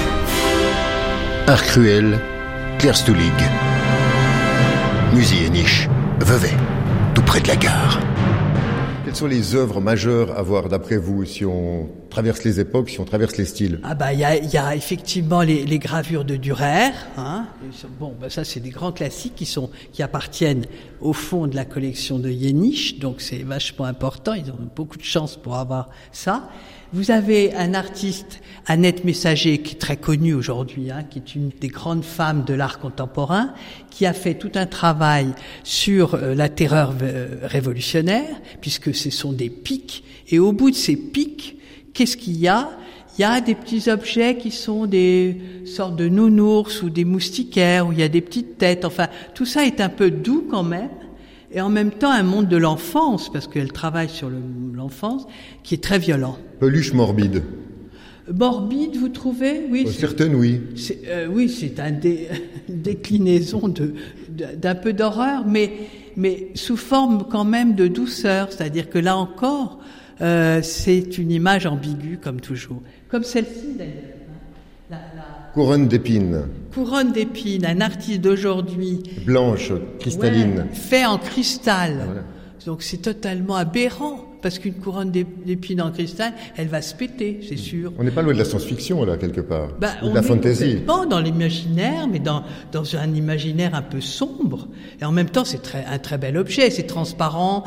S1: Art cruel, Claire Stoulig. Musée et niche, Vevey, tout près de la gare. Quelles sont les œuvres majeures à voir d'après vous si on traverse les époques, si on traverse les styles ?
S5: Ah bah il y a effectivement les gravures de Dürer, hein. Bon, bah ça c'est des grands classiques qui appartiennent au fond de la collection de Jenisch, donc c'est vachement important. Ils ont beaucoup de chance pour avoir ça. Vous avez un artiste, Annette Messager, qui est très connue aujourd'hui, qui est une des grandes femmes de l'art contemporain, qui a fait tout un travail sur la terreur révolutionnaire, puisque ce sont des pics. Et au bout de ces pics, qu'est-ce qu'il y a ? Il y a des petits objets qui sont des sortes de nounours ou des moustiquaires, où il y a des petites têtes. Enfin, tout ça est un peu doux quand même. Et en même temps, un monde de l'enfance, parce qu'elle travaille sur l'enfance, qui est très violent.
S1: Peluche morbide.
S5: Morbide, vous trouvez? Oui.
S1: Certaines, oui.
S5: Oui, c'est une déclinaison d'un peu d'horreur, mais sous forme quand même de douceur. C'est-à-dire que là encore, c'est une image ambiguë, comme toujours. Comme celle-ci, d'ailleurs.
S1: Couronne d'épines.
S5: Couronne d'épines, un artiste d'aujourd'hui.
S1: Blanche, cristalline.
S5: Ouais, fait en cristal.
S1: Ah, voilà.
S5: Donc c'est totalement aberrant, parce qu'une couronne d'épines en cristal, elle va se péter, c'est sûr.
S1: On n'est pas loin de la science-fiction, là, quelque part. Ou de
S5: On
S1: la
S5: est
S1: fantaisie.
S5: complètement dans l'imaginaire, mais dans un imaginaire un peu sombre. Et en même temps, c'est un très bel objet. C'est transparent,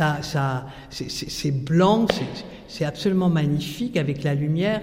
S5: c'est blanc, c'est absolument magnifique avec la lumière.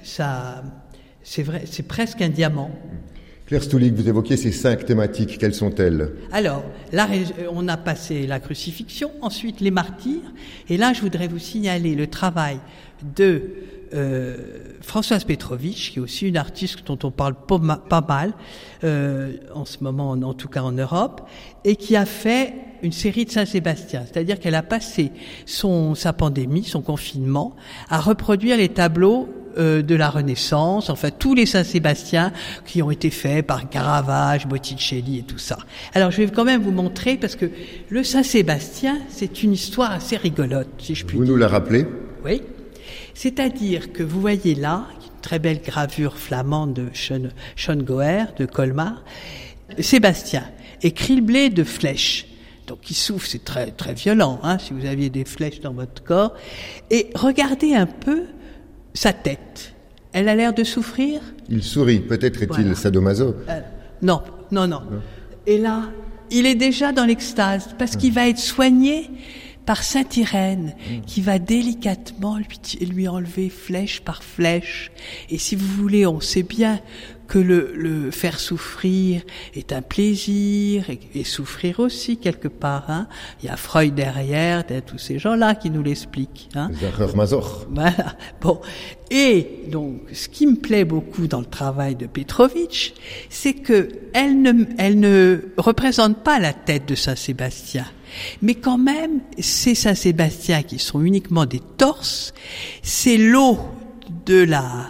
S5: C'est vrai, c'est presque un diamant.
S1: Claire Stoulik, vous évoquiez ces 5 thématiques, quelles sont-elles?
S5: Alors, là, on a passé la crucifixion, ensuite les martyrs, et là, je voudrais vous signaler le travail de Françoise Petrovitch, qui est aussi une artiste dont on parle pas mal en ce moment, en tout cas en Europe, et qui a fait une série de Saint-Sébastien, c'est-à-dire qu'elle a passé sa pandémie, son confinement, à reproduire les tableaux de la Renaissance, enfin tous les Saint-Sébastien qui ont été faits par Caravage, Botticelli et tout ça. Alors je vais quand même vous montrer, parce que le Saint-Sébastien, c'est une histoire assez rigolote, si je puis dire.
S1: Vous nous la rappelez?
S5: Oui. C'est-à-dire que vous voyez là, une très belle gravure flamande de Schöngoer, de Colmar, Sébastien est criblé de flèches. Donc il souffre, c'est très, très violent, si vous aviez des flèches dans votre corps. Et regardez un peu sa tête. Elle a l'air de souffrir?
S1: Il sourit, peut-être est-il sadomaso.
S5: Non. Et là, il est déjà dans l'extase, parce qu'il va être soigné par Sainte Irène, qui va délicatement lui enlever flèche par flèche. Et si vous voulez, on sait bien que le faire souffrir est un plaisir, et souffrir aussi quelque part. Il y a Freud derrière, tous ces gens-là qui nous l'expliquent.
S1: Zacher Mazor.
S5: Voilà. Bon. Et donc, ce qui me plaît beaucoup dans le travail de Petrovitch, c'est que elle ne représente pas la tête de Saint-Sébastien. Mais quand même, ces Saint-Sébastien qui sont uniquement des torses, c'est l'eau de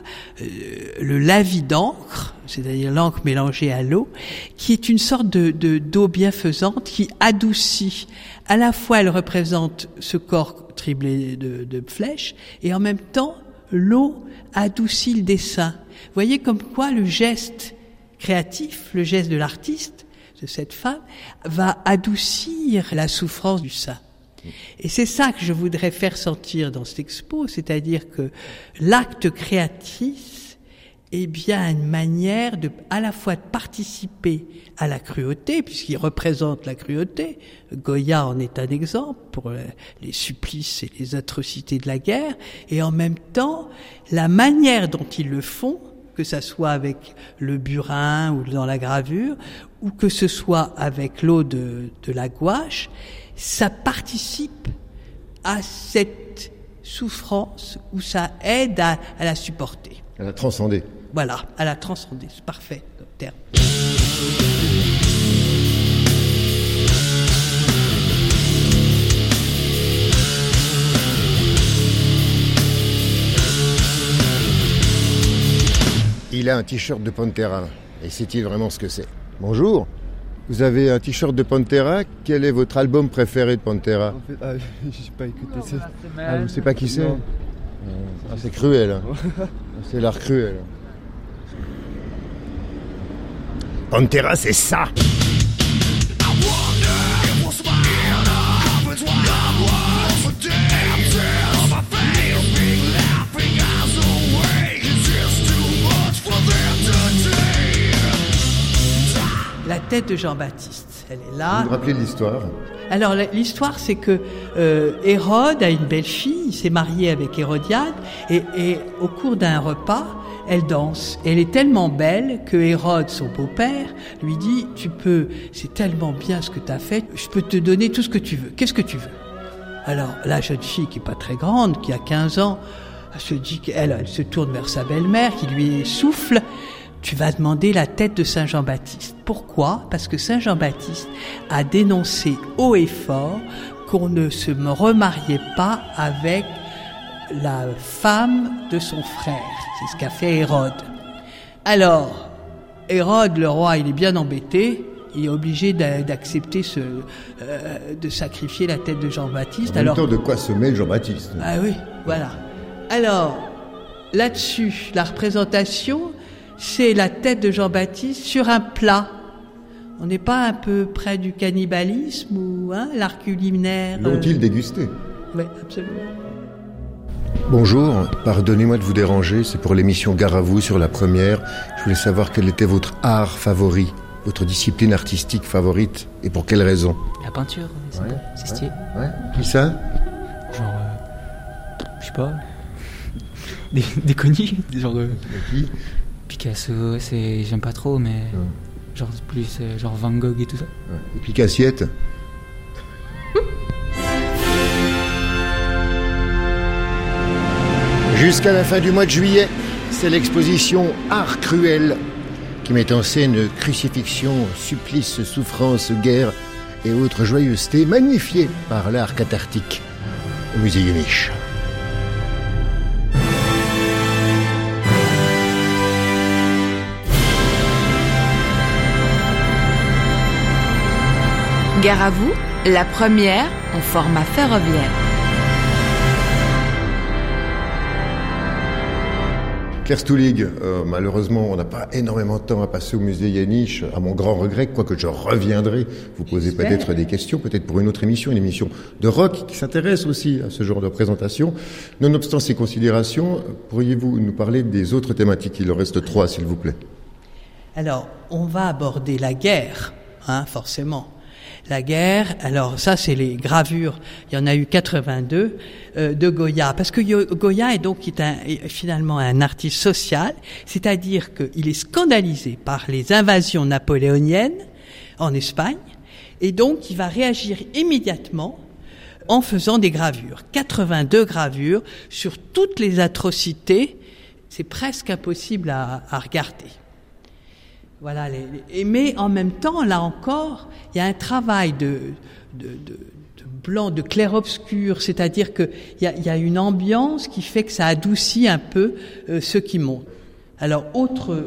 S5: le lavis d'encre, c'est-à-dire l'encre mélangée à l'eau, qui est une sorte d'eau bienfaisante qui adoucit. À la fois, elle représente ce corps criblé de flèches, et en même temps, l'eau adoucit le dessin. Vous voyez comme quoi le geste créatif, le geste de l'artiste, de cette femme, va adoucir la souffrance du sein. Et c'est ça que je voudrais faire sentir dans cette expo, c'est-à-dire que l'acte créatif est bien une manière à la fois de participer à la cruauté, puisqu'il représente la cruauté. Goya en est un exemple pour les supplices et les atrocités de la guerre, et en même temps, la manière dont ils le font, que ça soit avec le burin ou dans la gravure, ou que ce soit avec l'eau de la gouache, ça participe à cette souffrance, ou ça aide à la supporter.
S1: À la transcender.
S5: Voilà, à la transcender, c'est parfait comme terme.
S1: Il a un t-shirt de Pantera. Et sait-il vraiment ce que c'est? Bonjour. Vous avez un t-shirt de Pantera. Quel est votre album préféré de Pantera?
S20: En fait, je n'ai pas écouté ça.
S1: Ah, vous ne savez pas qui c'est? C'est cruel. C'est l'art cruel. Pantera, c'est ça.
S5: La tête de Jean-Baptiste, elle est là.
S1: Vous me rappelez l'histoire?
S5: Alors l'histoire, c'est que Hérode a une belle fille, il s'est marié avec Hérodiade, et au cours d'un repas, elle danse. Elle est tellement belle que Hérode, son beau-père, lui dit « Tu peux, c'est tellement bien ce que tu as fait, je peux te donner tout ce que tu veux. Qu'est-ce que tu veux ?» Alors la jeune fille, qui est pas très grande, qui a 15 ans, elle se dit qu'elle se tourne vers sa belle-mère, qui lui souffle « Tu vas demander la tête de Saint Jean-Baptiste. » Pourquoi ? Parce que Saint Jean-Baptiste a dénoncé haut et fort qu'on ne se remariait pas avec la femme de son frère. C'est ce qu'a fait Hérode. Alors, Hérode, le roi, il est bien embêté. Il est obligé d'accepter de sacrifier la tête de Jean-Baptiste.
S1: En même temps, de quoi se mêle Jean-Baptiste ?
S5: Ah oui, voilà. Alors, là-dessus, la représentation, c'est la tête de Jean-Baptiste sur un plat. On n'est pas un peu près du cannibalisme ou l'arc culinaire
S1: L'ont-ils dégusté ?
S5: Oui, absolument.
S1: Bonjour, pardonnez-moi de vous déranger, c'est pour l'émission Gare à vous sur la première. Je voulais savoir quel était votre art favori, votre discipline artistique favorite, et pour quelle raison ?
S21: La peinture, c'est stylé.
S1: Ouais. Qui ça ?
S21: Genre, je sais pas, des connus, genre...
S1: Qui ?
S21: Picasso, j'aime pas trop, mais genre plus genre Van Gogh et tout ça.
S1: Ouais. Et Picassiette ? Jusqu'à la fin du mois de juillet, c'est l'exposition Art cruel qui met en scène crucifixion, supplice, souffrance, guerre et autres joyeusetés magnifiées par l'art cathartique au musée Yéniche.
S3: Gare à vous, la première en format ferroviaire.
S1: Claire Stoulig, malheureusement, on n'a pas énormément de temps à passer au musée Yéniche, à mon grand regret, quoique je reviendrai vous poser peut-être des questions, peut-être pour une autre émission, une émission de rock qui s'intéresse aussi à ce genre de présentation. Nonobstant ces considérations, pourriez-vous nous parler des autres thématiques ? Il en reste 3, s'il vous plaît.
S5: Alors, on va aborder la guerre, forcément. La guerre, alors ça c'est les gravures, il y en a eu 82 de Goya, parce que Goya est finalement un artiste social, c'est-à-dire qu'il est scandalisé par les invasions napoléoniennes en Espagne, et donc il va réagir immédiatement en faisant des gravures. 82 gravures sur toutes les atrocités, c'est presque impossible à regarder. Voilà, mais en même temps, là encore, il y a un travail de blanc, de clair-obscur, c'est-à-dire qu'il y a une ambiance qui fait que ça adoucit un peu ce qui monte. Alors, autre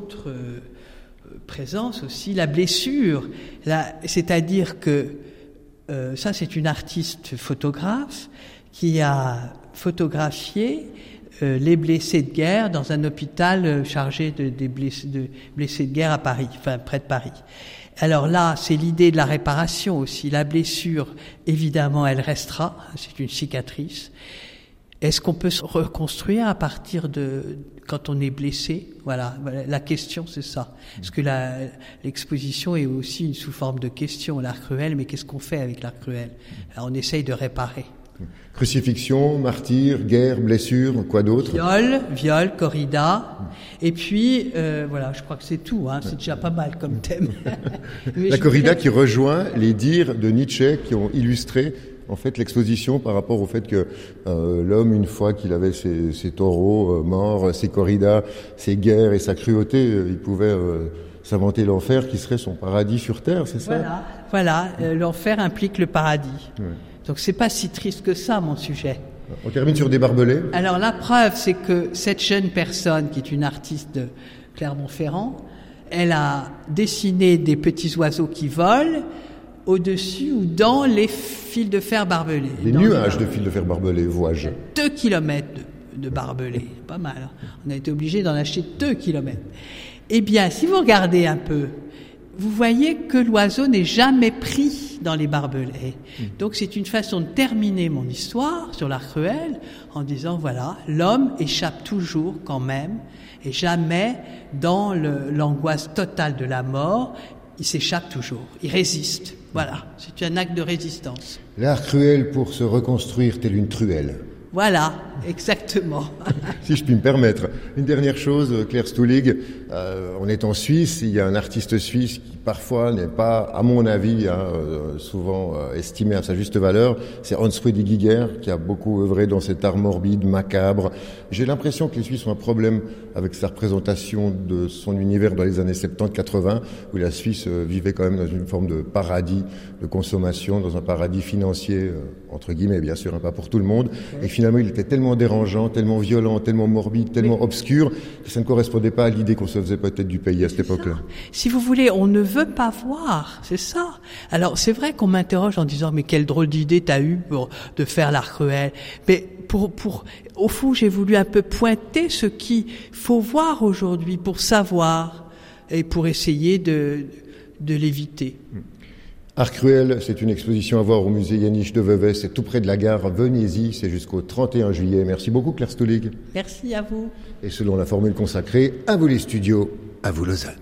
S5: présence aussi, la blessure, c'est-à-dire que ça, c'est une artiste photographe qui a photographié les blessés de guerre dans un hôpital chargé des blessés de guerre à Paris, près de Paris. Alors là, c'est l'idée de la réparation aussi. La blessure, évidemment, elle restera. C'est une cicatrice. Est-ce qu'on peut se reconstruire à partir de quand on est blessé ? Voilà, la question, c'est ça. Parce que l'exposition est aussi sous forme de question, l'art cruel. Mais qu'est-ce qu'on fait avec l'art cruel ? Alors, on essaye de réparer.
S1: Crucifixion, martyr, guerre, blessure, quoi d'autre ?
S5: Viol, corrida, et puis voilà, je crois que c'est tout, c'est déjà pas mal comme thème.
S1: La corrida qui rejoint les dires de Nietzsche qui ont illustré en fait l'exposition par rapport au fait que l'homme, une fois qu'il avait ses taureaux morts, ses corridas, ses guerres et sa cruauté, il pouvait s'inventer l'enfer qui serait son paradis sur terre, c'est ça ?
S5: Voilà, l'enfer implique le paradis. Ouais. Donc c'est pas si triste que ça, mon sujet.
S1: On termine sur des barbelés.
S5: Alors la preuve, c'est que cette jeune personne, qui est une artiste de Clermont-Ferrand, elle a dessiné des petits oiseaux qui volent au-dessus ou dans les fils de fer barbelés.
S1: Des nuages de fils de fer barbelés, vois-je.
S5: 2 kilomètres de barbelés, pas mal. On a été obligé d'en acheter 2 kilomètres. Eh bien, si vous regardez un peu, vous voyez que l'oiseau n'est jamais pris dans les barbelés. Donc c'est une façon de terminer mon histoire sur l'art cruel en disant voilà, l'homme échappe toujours quand même et jamais dans l'angoisse totale de la mort. il s'échappe toujours, il résiste. Voilà, c'est un acte de résistance.
S1: L'art cruel pour se reconstruire tel une truelle.
S5: Voilà, exactement.
S1: Si je puis me permettre. Une dernière chose, Claire Stulig, on est en Suisse, il y a un artiste suisse qui parfois n'est pas, à mon avis, souvent estimé à sa juste valeur, c'est Hans-Rudi Giger, qui a beaucoup œuvré dans cet art morbide, macabre. J'ai l'impression que les Suisses ont un problème avec sa représentation de son univers dans les années 70-80, où la Suisse vivait quand même dans une forme de paradis de consommation, dans un paradis financier, entre guillemets bien sûr, pas pour tout le monde, et finalement il était tellement dérangeant, tellement violent, tellement morbide, tellement obscur, que ça ne correspondait pas à l'idée qu'on se faisait peut-être du pays à cette époque-là.
S5: Si vous voulez, on ne veut pas voir, c'est ça. Alors c'est vrai qu'on m'interroge en disant mais quelle drôle d'idée t'as eu de faire l'art cruel. Mais au fond j'ai voulu un peu pointer ce qu'il faut voir aujourd'hui pour savoir et pour essayer de l'éviter.
S1: Art cruel, c'est une exposition à voir au musée Janisch de Vevey, c'est tout près de la gare, venez-y, c'est jusqu'au 31 juillet. Merci beaucoup Claire Stulig.
S5: Merci à vous.
S1: Et selon la formule consacrée, à vous les studios, à vous Lausanne.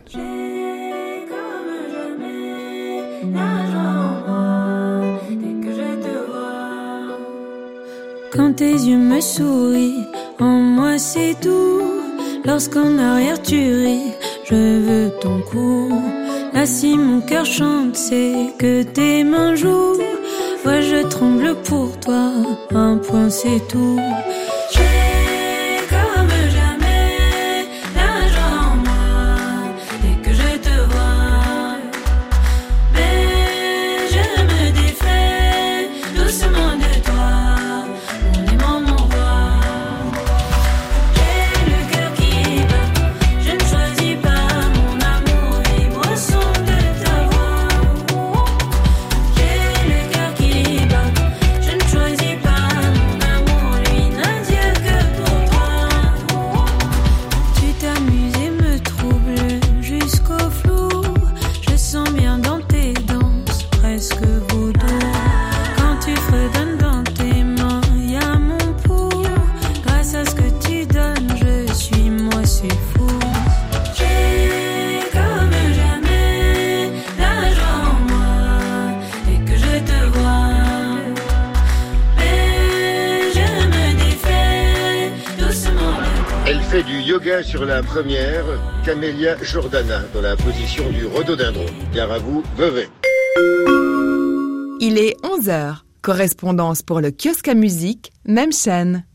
S10: Quand tes yeux me sourient, en moi c'est tout. Lorsqu'en arrière tu ris, je veux ton cou. Là si mon cœur chante, c'est que tes mains jouent. Ouais, je tremble pour toi, un point c'est tout. J'ai comme jamais la joie en moi dès que je te vois. Mais je me défais doucement de toi, mon aimant, mon roi. J'ai le cœur qui bat, je ne choisis pas mon amour, vibre au son de ta voix. J'ai le cœur qui bat, je ne choisis pas mon amour, lui n'a Dieu que pour toi. Tu t'amuses et me troubles jusqu'au flou. Je sens bien dans tes danses, presque vaudou. Quand tu fredonnes dans tes mains, y a mon pouls. Grâce à ce que tu donnes, je suis moi, c'est fou. J'ai comme jamais la joie en moi dès que je te vois. Mais je me défais doucement de toi.
S1: Elle fait du yoga sur la première, Camélia Jordana, dans la position du rhododendron. Gare à vous, Vevey.
S3: Il est 11h. Correspondance pour le kiosque à musique, même chaîne.